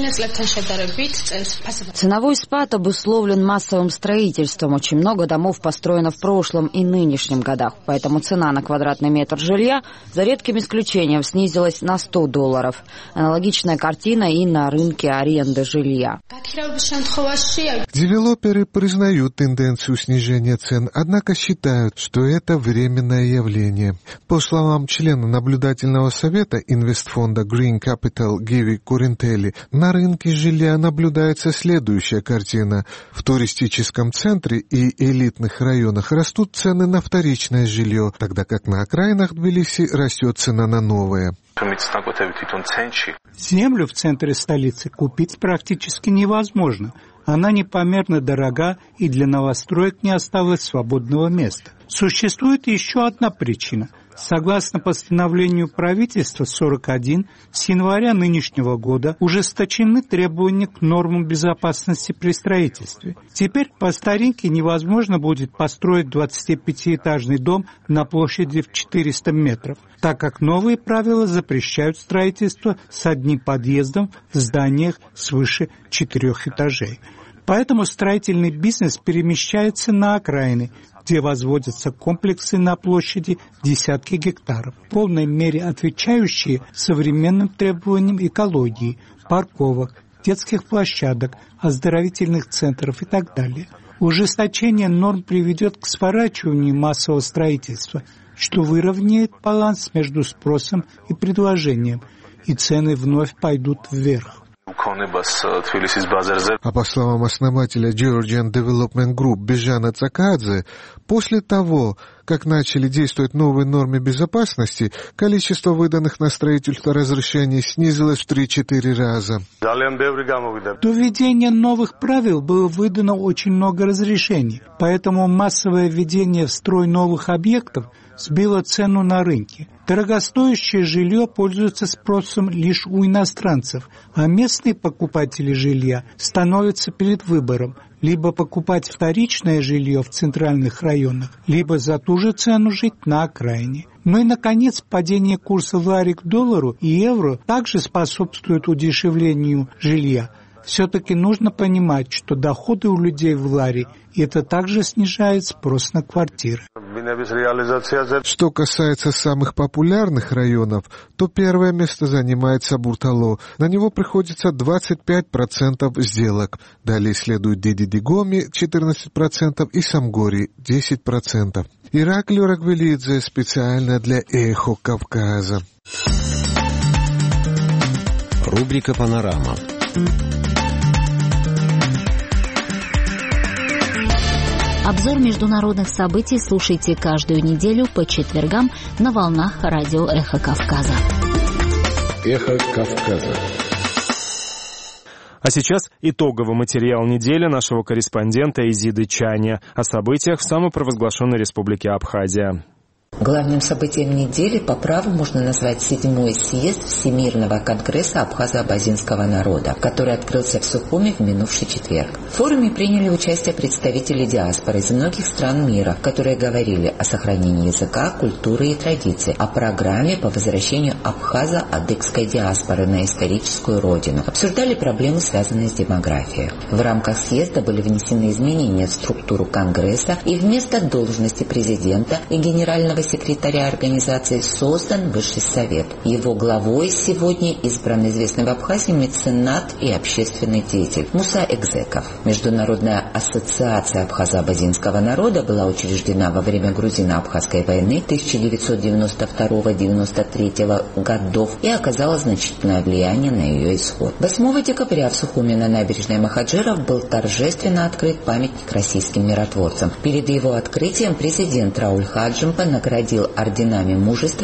Ценовой спад обусловлен массовым строительством. Очень много домов построено в прошлом и нынешнем годах, поэтому цена на квадратный метр жилья за редким исключением снизилась на $100. Аналогичная картина и на рынке аренды жилья. Девелоперы признают тенденцию снижения цен, однако считают, что это временное явление. По словам члена наблюдательного совета инвестфонда Green Capital Гиви Курентели, на рынке жилья наблюдается следующая картина. В туристическом центре и элитных районах растут цены на вторичное жилье, тогда как на окраинах Тбилиси растет цена на новое. Землю в центре столицы купить практически невозможно. Она непомерно дорога, и для новостроек не осталось свободного места. Существует еще одна причина. Согласно постановлению правительства 41, с января нынешнего года ужесточены требования к нормам безопасности при строительстве. Теперь по старинке невозможно будет построить 25-этажный дом на площади в 400 метров, так как новые правила запрещают строительство с одним подъездом в зданиях свыше 4 этажей. Поэтому строительный бизнес перемещается на окраины, где возводятся комплексы на площади десятки гектаров, в полной мере отвечающие современным требованиям экологии, парковок, детских площадок, оздоровительных центров и так далее. Ужесточение норм приведет к сворачиванию массового строительства, что выровняет баланс между спросом и предложением, и цены вновь пойдут вверх. А по словам основателя Georgian Development Group Бежана Цакадзе, после того, как начали действовать новые нормы безопасности, количество выданных на строительство разрешений снизилось в 3-4 раза. До введения новых правил было выдано очень много разрешений, поэтому массовое введение в строй новых объектов сбило цену на рынке. Дорогостоящее жилье пользуется спросом лишь у иностранцев, а местные покупатели жилья становятся перед выбором либо покупать вторичное жилье в центральных районах, либо за ту же цену жить на окраине. Ну и, наконец, падение курса лари к доллару и евро также способствует удешевлению жилья. Все-таки нужно понимать, что доходы у людей в лари, и это также снижает спрос на квартиры. Что касается самых популярных районов, то первое место занимает Сабуртало. На него приходится 25% сделок. Далее следует Дидидигоми 14% и Самгори 10%. Ираклио Рагвелидзе специально для «Эхо Кавказа». Рубрика «Панорама». Обзор международных событий слушайте каждую неделю по четвергам на волнах радио «Эхо Кавказа». «Эхо Кавказа». А сейчас итоговый материал недели нашего корреспондента Изиды Чаня о событиях в самопровозглашенной республике Абхазия. Главным событием недели по праву можно назвать 7-й съезд Всемирного конгресса абхазо-абазинского народа, который открылся в Сухуми в минувший четверг. В форуме приняли участие представители диаспоры из многих стран мира, которые говорили о сохранении языка, культуры и традиций, о программе по возвращению абхазо-адыгской диаспоры на историческую родину, обсуждали проблемы, связанные с демографией. В рамках съезда были внесены изменения в структуру Конгресса, и вместо должности президента и генерального секретаря организации создан Высший совет. Его главой сегодня избран известный в Абхазии меценат и общественный деятель Муса Экзеков. Международная ассоциация абхазо-абазинского народа была учреждена во время Грузино-Абхазской войны 1992-1993 годов и оказала значительное влияние на ее исход. 8 декабря в Сухуми на набережной Махаджиров был торжественно открыт памятник российским миротворцам. Перед его открытием президент Рауль Хаджимба наградил орденами мужества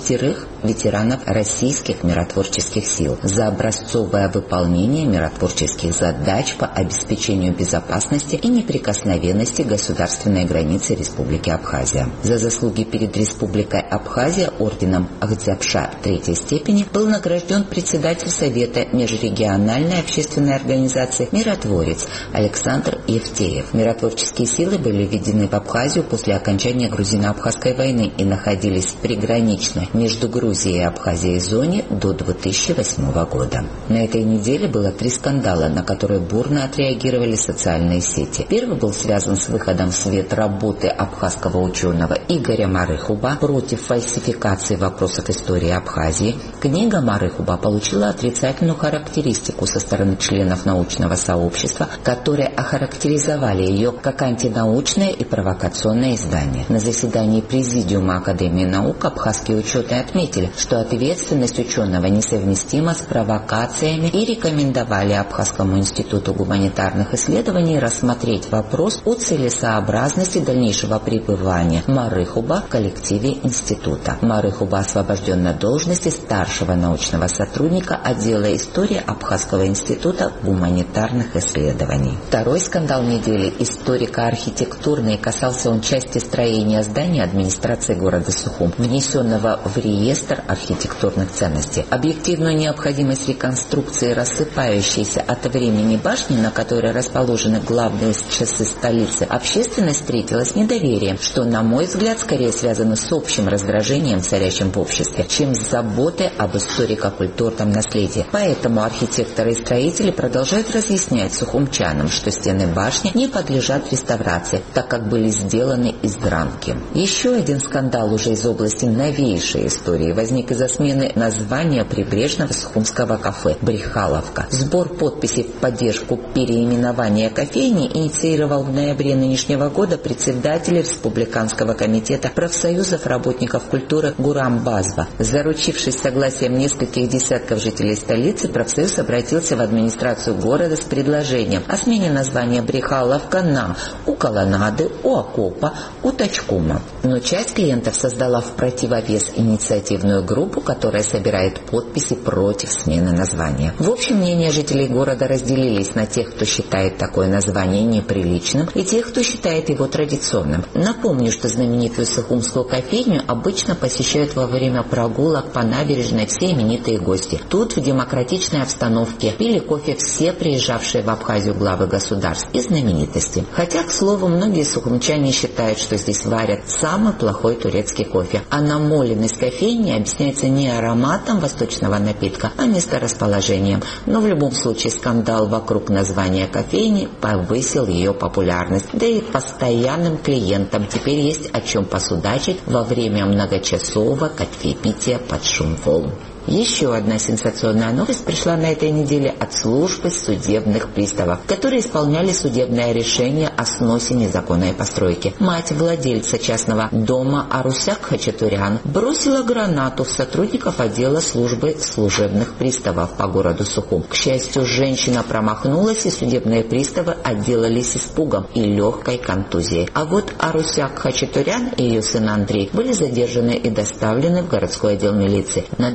9 ветеранов российских миротворческих сил за образцовое выполнение миротворческих задач по обеспечению безопасности и неприкосновенности государственной границы Республики Абхазия. За заслуги перед Республикой Абхазия орденом Ахдзябша 3-й степени был награжден председатель Совета межрегиональной общественной организации «Миротворец» Александр Евтеев. Миротворческие силы были введены в Абхазию после окончания Грузино-Абхазской войны и находились в приграничной между Грузией и Абхазией зоне до 2008 года. На этой неделе было 3 скандала, на которые бурно отреагировали социальные сети. Первый был связан с выходом в свет работы абхазского ученого Игоря Марыхуба против фальсификации вопросов истории Абхазии. Книга Марыхуба получила отрицательную характеристику со стороны членов научного сообщества, которые охарактеризовали ее как антинаучное и провокационное издание. На заседании Президиума Академии наук абхазские ученые отметили, что ответственность ученого несовместима с провокациями и рекомендовали Абхазскому институту гуманитарных исследований рассмотреть вопрос о целесообразности дальнейшего пребывания Марыхуба в коллективе института. Марыхуба освобожден на должности старшего научного сотрудника отдела истории Абхазского института гуманитарных исследований. Второй скандал недели историко-архитектурный, касался он части строения здания администрации города Сухум, внесенного в реестр архитектурных ценностей. Объективную необходимость реконструкции рассыпающейся от времени башни, на которой расположены главные часы столицы, общественность встретилась с недоверием, что, на мой взгляд, скорее связано с общим раздражением, царящим в обществе, чем с заботой об историко-культурном наследии. Поэтому архитекторы и строители продолжают разъяснять сухумчанам, что стены башни не подлежат реставрации, так как были сделаны из дранки. Еще один скандал уже из области новейшей истории возник из-за смены названия прибрежного сухумского кафе «Брехаловка». Сбор подписей в поддержку переименования кофейни инициировал в ноябре нынешнего года председатель Республиканского комитета профсоюзов работников культуры Гурам Базва. Заручившись согласием нескольких десятков жителей столицы, профсоюз обратился в администрацию города с предложением о смене названия «Брехаловка» на «У колоннады», «У окопа», «У Тачкума». Но часть клиентов создала в противовес инициативную группу, которая собирает подписи против смены названия. В общем, мнения жителей города разделились на тех, кто считает такое название неприличным, и тех, кто считает его традиционным. Напомню, что знаменитую сухумскую кофейню обычно посещают во время прогулок по набережной все именитые гости. Тут в демократичной обстановке пили кофе все приезжавшие в Абхазию главы государств и знаменитости. Хотя, к слову, многие сухумчане считают, что здесь варят самый плохой турецкий кофе. А намоленность кофейни объясняется не ароматом восточного напитка, а месторасположением. Но в любом случае скандал вокруг названия кофейни повысил ее популярность. Да и постоянным клиентам теперь есть о чем посудачить во время многочасового кофепития под шум волн. Еще одна сенсационная новость пришла на этой неделе от службы судебных приставов, которые исполняли судебное решение о сносе незаконной постройки. Мать владельца частного дома Арусяк Хачатурян бросила гранату в сотрудников отдела службы служебных приставов по городу Сухум. К счастью, женщина промахнулась, и судебные приставы отделались испугом и легкой контузией. А вот Арусяк Хачатурян и ее сын Андрей были задержаны и доставлены в городской отдел милиции. На данный момент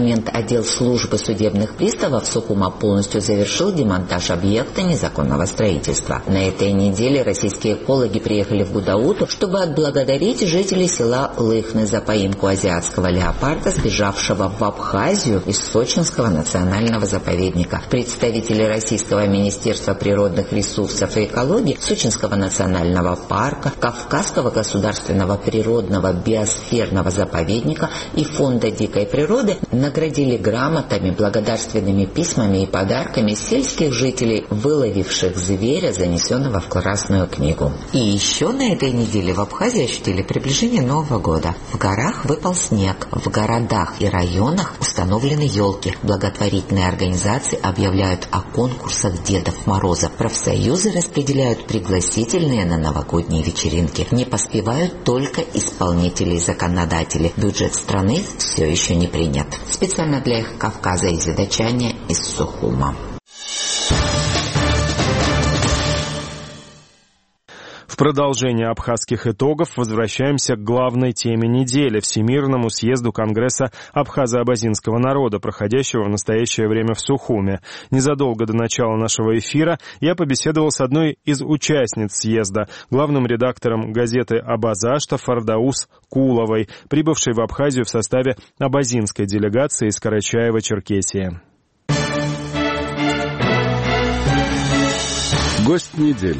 момент отдел службы судебных приставов Сухума полностью завершил демонтаж объекта незаконного строительства. На этой неделе российские экологи приехали в Гудауту, чтобы отблагодарить жителей села Лыхны за поимку азиатского леопарда, сбежавшего в Абхазию из Сочинского национального заповедника. Представители Российского министерства природных ресурсов и экологии, Сочинского национального парка, Кавказского государственного природного биосферного заповедника и Фонда дикой природы наградили грамотами, благодарственными письмами и подарками сельских жителей, выловивших зверя, занесенного в Красную книгу. И еще на этой неделе в Абхазии ощутили приближение Нового года. В горах выпал снег, в городах и районах установлены елки. Благотворительные организации объявляют о конкурсах Дедов Морозов. Профсоюзы распределяют пригласительные на новогодние вечеринки. Не поспевают только исполнители и законодатели. Бюджет страны все еще не принят. Специально для Эхо Кавказа из Дачания из Сухума. В продолжение абхазских итогов возвращаемся к главной теме недели – Всемирному съезду Конгресса абхазо-абазинского народа, проходящего в настоящее время в Сухуме. Незадолго до начала нашего эфира я побеседовал с одной из участниц съезда, главным редактором газеты «Абазашта» Фардаус Куловой, прибывшей в Абхазию в составе абазинской делегации из Карачаева-Черкесии. Гость недели.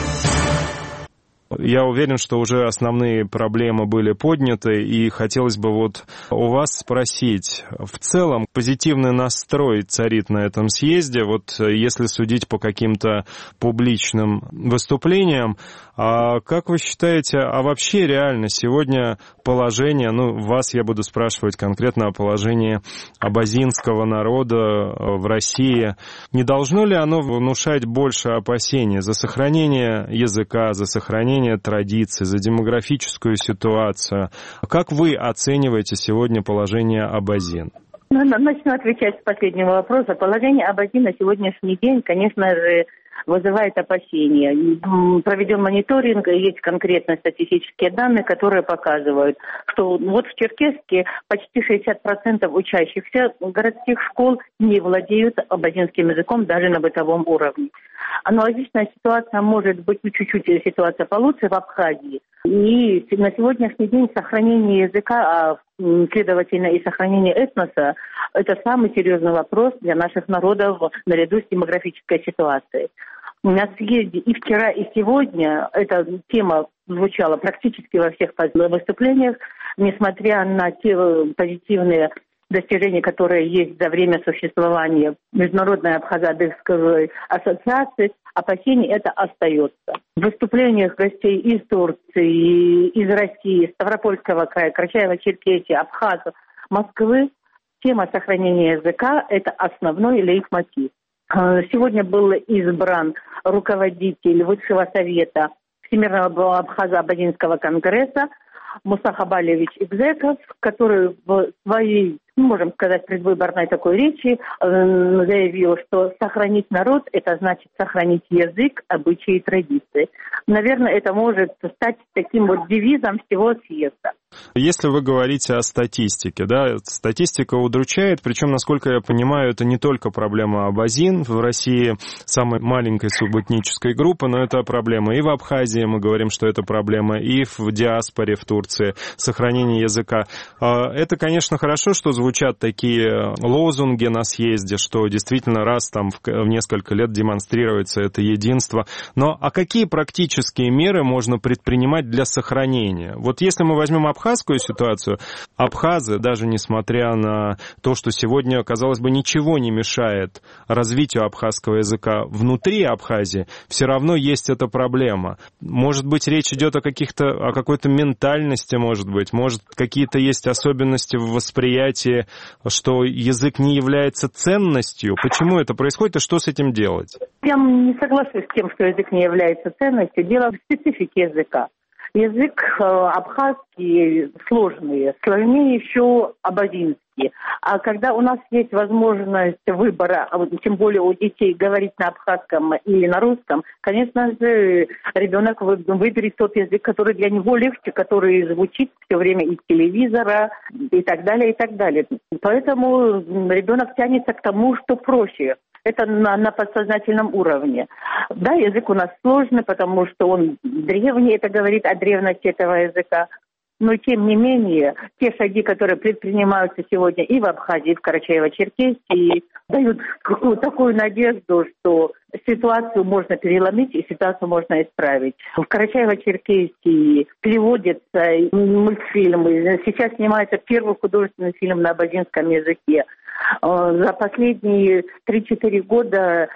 Я уверен, что уже основные проблемы были подняты, и хотелось бы вот у вас спросить, в целом позитивный настрой царит на этом съезде, вот если судить по каким-то публичным выступлениям, а как вы считаете, а вообще реально сегодня положение, вас я буду спрашивать конкретно о положении абазинского народа в России, не должно ли оно внушать больше опасений за сохранение языка, за сохранение традиций, за демографическую ситуацию? Как вы оцениваете сегодня положение абазин? Начну отвечать с последнего вопроса. Положение абазин на сегодняшний день, конечно же, вызывает опасения. Проведен мониторинг, есть конкретные статистические данные, которые показывают, что вот в Черкесске почти 60% учащихся городских школ не владеют абазинским языком даже на бытовом уровне. Аналогичная ситуация может быть, чуть-чуть ситуация получше в Абхазии. И на сегодняшний день сохранение языка, следовательно, и сохранение этноса, это самый серьезный вопрос для наших народов наряду с демографической ситуацией. На съезде и вчера, и сегодня эта тема звучала практически во всех выступлениях, несмотря на те позитивные достижения, которые есть за время существования Международной абхазо-адыгской ассоциации, опасений это остается. В выступлениях гостей из Турции, из России, Ставропольского края, Карачаево-Черкесии, Абхазов, Москвы, тема сохранения языка – это основной лейтмотив. Сегодня был избран руководитель Высшего совета Всемирного абхазо-абазинского конгресса Муса Хабалевич Игзеков, который в своей, можем сказать, предвыборной такой речи заявил, что сохранить народ – это значит сохранить язык, обычаи и традиции. Наверное, это может стать таким вот девизом всего съезда. Если вы говорите о статистике, да, статистика удручает, причем, насколько я понимаю, это не только проблема абазин в России, самой маленькой субэтнической группы, но это проблема и в Абхазии, мы говорим, что это проблема, и в диаспоре в Турции, сохранение языка. Это, конечно, хорошо, что звучат такие лозунги на съезде, что действительно раз там в несколько лет демонстрируется это единство, но а какие практические меры можно предпринимать для сохранения? Вот если мы возьмем абхазскую ситуацию, абхазы, даже несмотря на то, что сегодня, казалось бы, ничего не мешает развитию абхазского языка внутри Абхазии, все равно есть эта проблема. Может быть, речь идет о какой-то ментальности, может какие-то есть особенности в восприятии, что язык не является ценностью. Почему это происходит и что с этим делать? Я не соглашусь с тем, что язык не является ценностью. Дело в специфике языка. Язык абхазский сложнее еще абазинский. А когда у нас есть возможность выбора, тем более у детей, говорить на абхазском или на русском, конечно же, ребенок выберет тот язык, который для него легче, который звучит все время из телевизора и так далее, и так далее. Поэтому ребенок тянется к тому, что проще. Это на подсознательном уровне. Да, язык у нас сложный, потому что он древний, это говорит о древности этого языка. Но, тем не менее, те шаги, которые предпринимаются сегодня и в Абхазии, и в Карачаево-Черкесии, дают такую надежду, что ситуацию можно переломить и ситуацию можно исправить. В Карачаево-Черкесии переводятся мультфильмы. Сейчас снимается первый художественный фильм на абазинском языке. За последние 3-4 года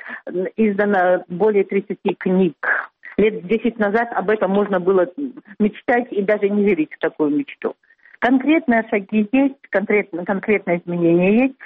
издано более 30 книг. Лет 10 назад об этом можно было мечтать и даже не верить в такую мечту. Конкретные шаги есть, конкретные изменения есть,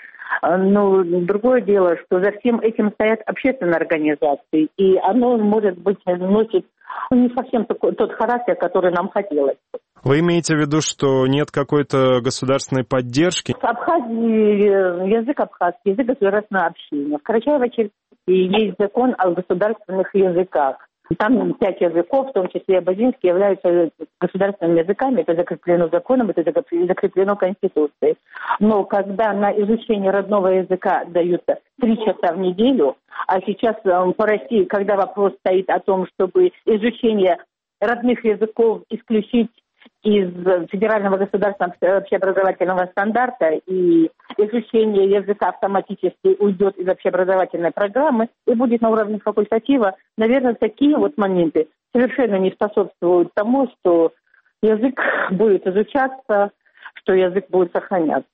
но другое дело, что за всем этим стоят общественные организации, и оно, может быть, носит не совсем тот характер, который нам хотелось. Вы имеете в виду, что нет какой-то государственной поддержки? В Абхазии язык абхазский, язык государственного общения. В Карачаево-Черкесии есть закон о государственных языках. Там 5 языков, в том числе абазинский, являются государственными языками. Это закреплено законом, это закреплено Конституцией. Но когда на изучение родного языка даются 3 часа в неделю, а сейчас по России, когда вопрос стоит о том, чтобы изучение родных языков исключить из федерального государственного общеобразовательного стандарта, и изучение языка автоматически уйдет из общеобразовательной программы и будет на уровне факультатива, наверное, такие вот моменты совершенно не способствуют тому, что язык будет изучаться, что язык будет сохраняться.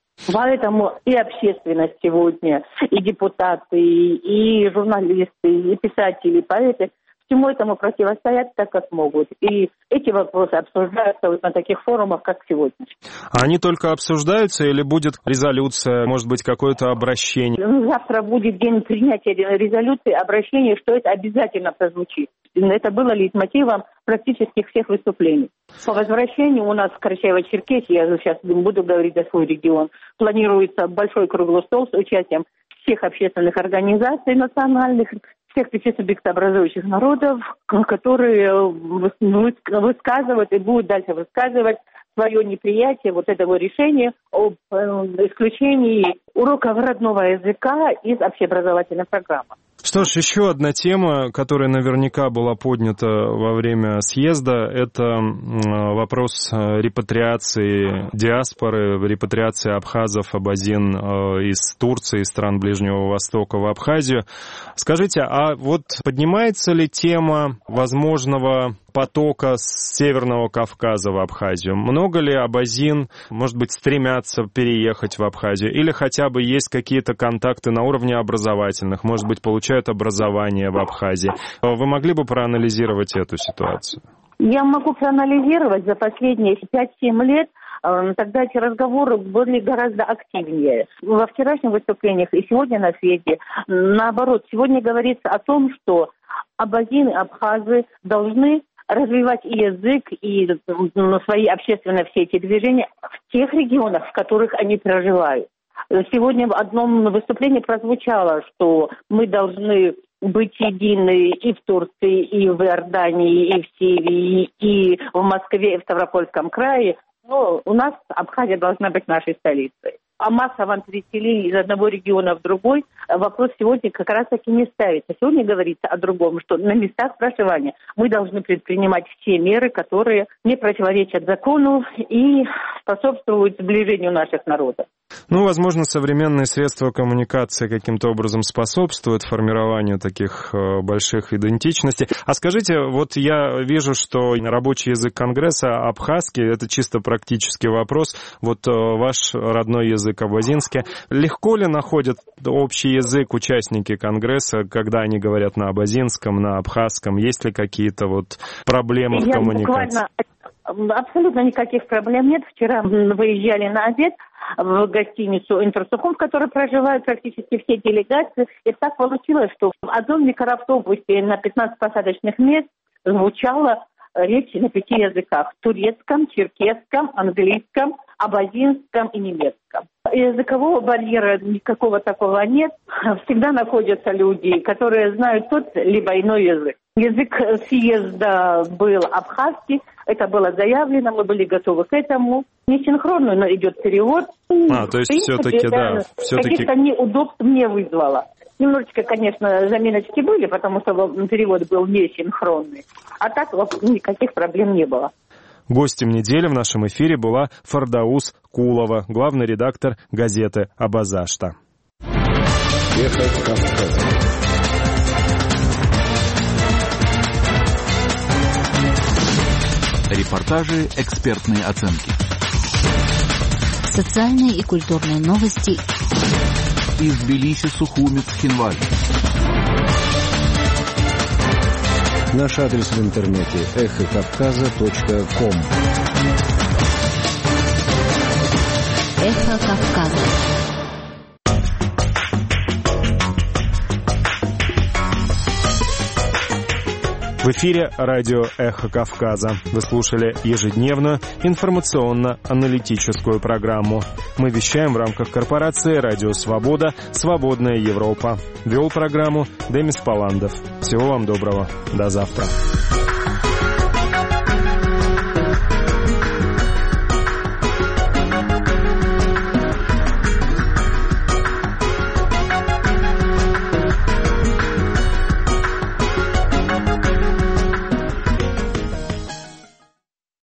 Поэтому и общественность сегодня, и депутаты, и журналисты, и писатели, и поэты всему этому противостоят так, как могут. И эти вопросы обсуждаются вот на таких форумах, как сегодня. А они только обсуждаются или будет резолюция, может быть, какое-то обращение? Завтра будет день принятия резолюции, обращения, что это обязательно прозвучит. Это было лейтмотивом практически всех выступлений. По возвращению у нас в Карачаево-Черкесии, я сейчас буду говорить за свой регион, планируется большой круглый стол с участием всех общественных организаций национальных, всех 5 субъектообразующих народов, которые высказывают и будут дальше высказывать свое неприятие вот этого решения об исключении уроков родного языка из общеобразовательной программы. Что ж, еще одна тема, которая наверняка была поднята во время съезда, это вопрос репатриации диаспоры, репатриации абхазов, абазин из Турции, из стран Ближнего Востока в Абхазию. Скажите, а вот поднимается ли тема возможного потока с Северного Кавказа в Абхазию? Много ли абазин, может быть, стремятся переехать в Абхазию? Или хотя бы есть какие-то контакты на уровне образовательных, может быть, получают образование в Абхазии? Вы могли бы проанализировать эту ситуацию? Я могу проанализировать за последние 5-7 лет. Тогда эти разговоры были гораздо активнее. Во вчерашних выступлениях и сегодня на съезде, наоборот, сегодня говорится о том, что абазины, абхазы должны развивать и язык, и свои общественные все эти движения в тех регионах, в которых они проживают. Сегодня в одном выступлении прозвучало, что мы должны быть едины и в Турции, и в Иордании, и в Сирии, и в Москве, и в Ставропольском крае. Но у нас Абхазия должна быть нашей столицей. О массовом переселении из одного региона в другой вопрос сегодня как раз-таки не ставится. Сегодня говорится о другом, что на местах проживания мы должны предпринимать все меры, которые не противоречат закону и способствуют сближению наших народов. Ну, возможно, современные средства коммуникации каким-то образом способствуют формированию таких больших идентичностей. А скажите, вот я вижу, что рабочий язык Конгресса абхазский, это чисто практический вопрос. Вот ваш родной язык абазинский. Легко ли находят общий язык участники Конгресса, когда они говорят на абазинском, на абхазском? Есть ли какие-то вот проблемы в коммуникации? Абсолютно никаких проблем нет. Вчера выезжали на обед в гостиницу «Интерсухум», в которой проживают практически все делегации. И так получилось, что в одном микроавтобусе на 15 посадочных мест звучало речь на 5 языках: турецком, черкесском, английском, абазинском и немецком. Языкового барьера никакого такого нет. Всегда находятся люди, которые знают тот либо иной язык. Язык съезда был абхазский, это было заявлено, мы были готовы к этому. Не синхронно, но идет перевод. То есть все-таки, да. Каких-то неудобств не вызвало. Немножечко, конечно, заминочки были, потому что перевод был не синхронный. А так никаких проблем не было. Гостем недели в нашем эфире была Фардаус Кулова, главный редактор газеты «Абазашта». Эхо Кавказа. Репортажи, экспертные оценки. Социальные и культурные новости. Из Тбилиси, Сухуми, Цхинвали. Наш адрес в интернете эхокавказа.ком. Эхо Кавказа. В эфире радио «Эхо Кавказа». Вы слушали ежедневную информационно-аналитическую программу. Мы вещаем в рамках корпорации «Радио Свобода. Свободная Европа». Вел программу Демис Паландов. Всего вам доброго. До завтра.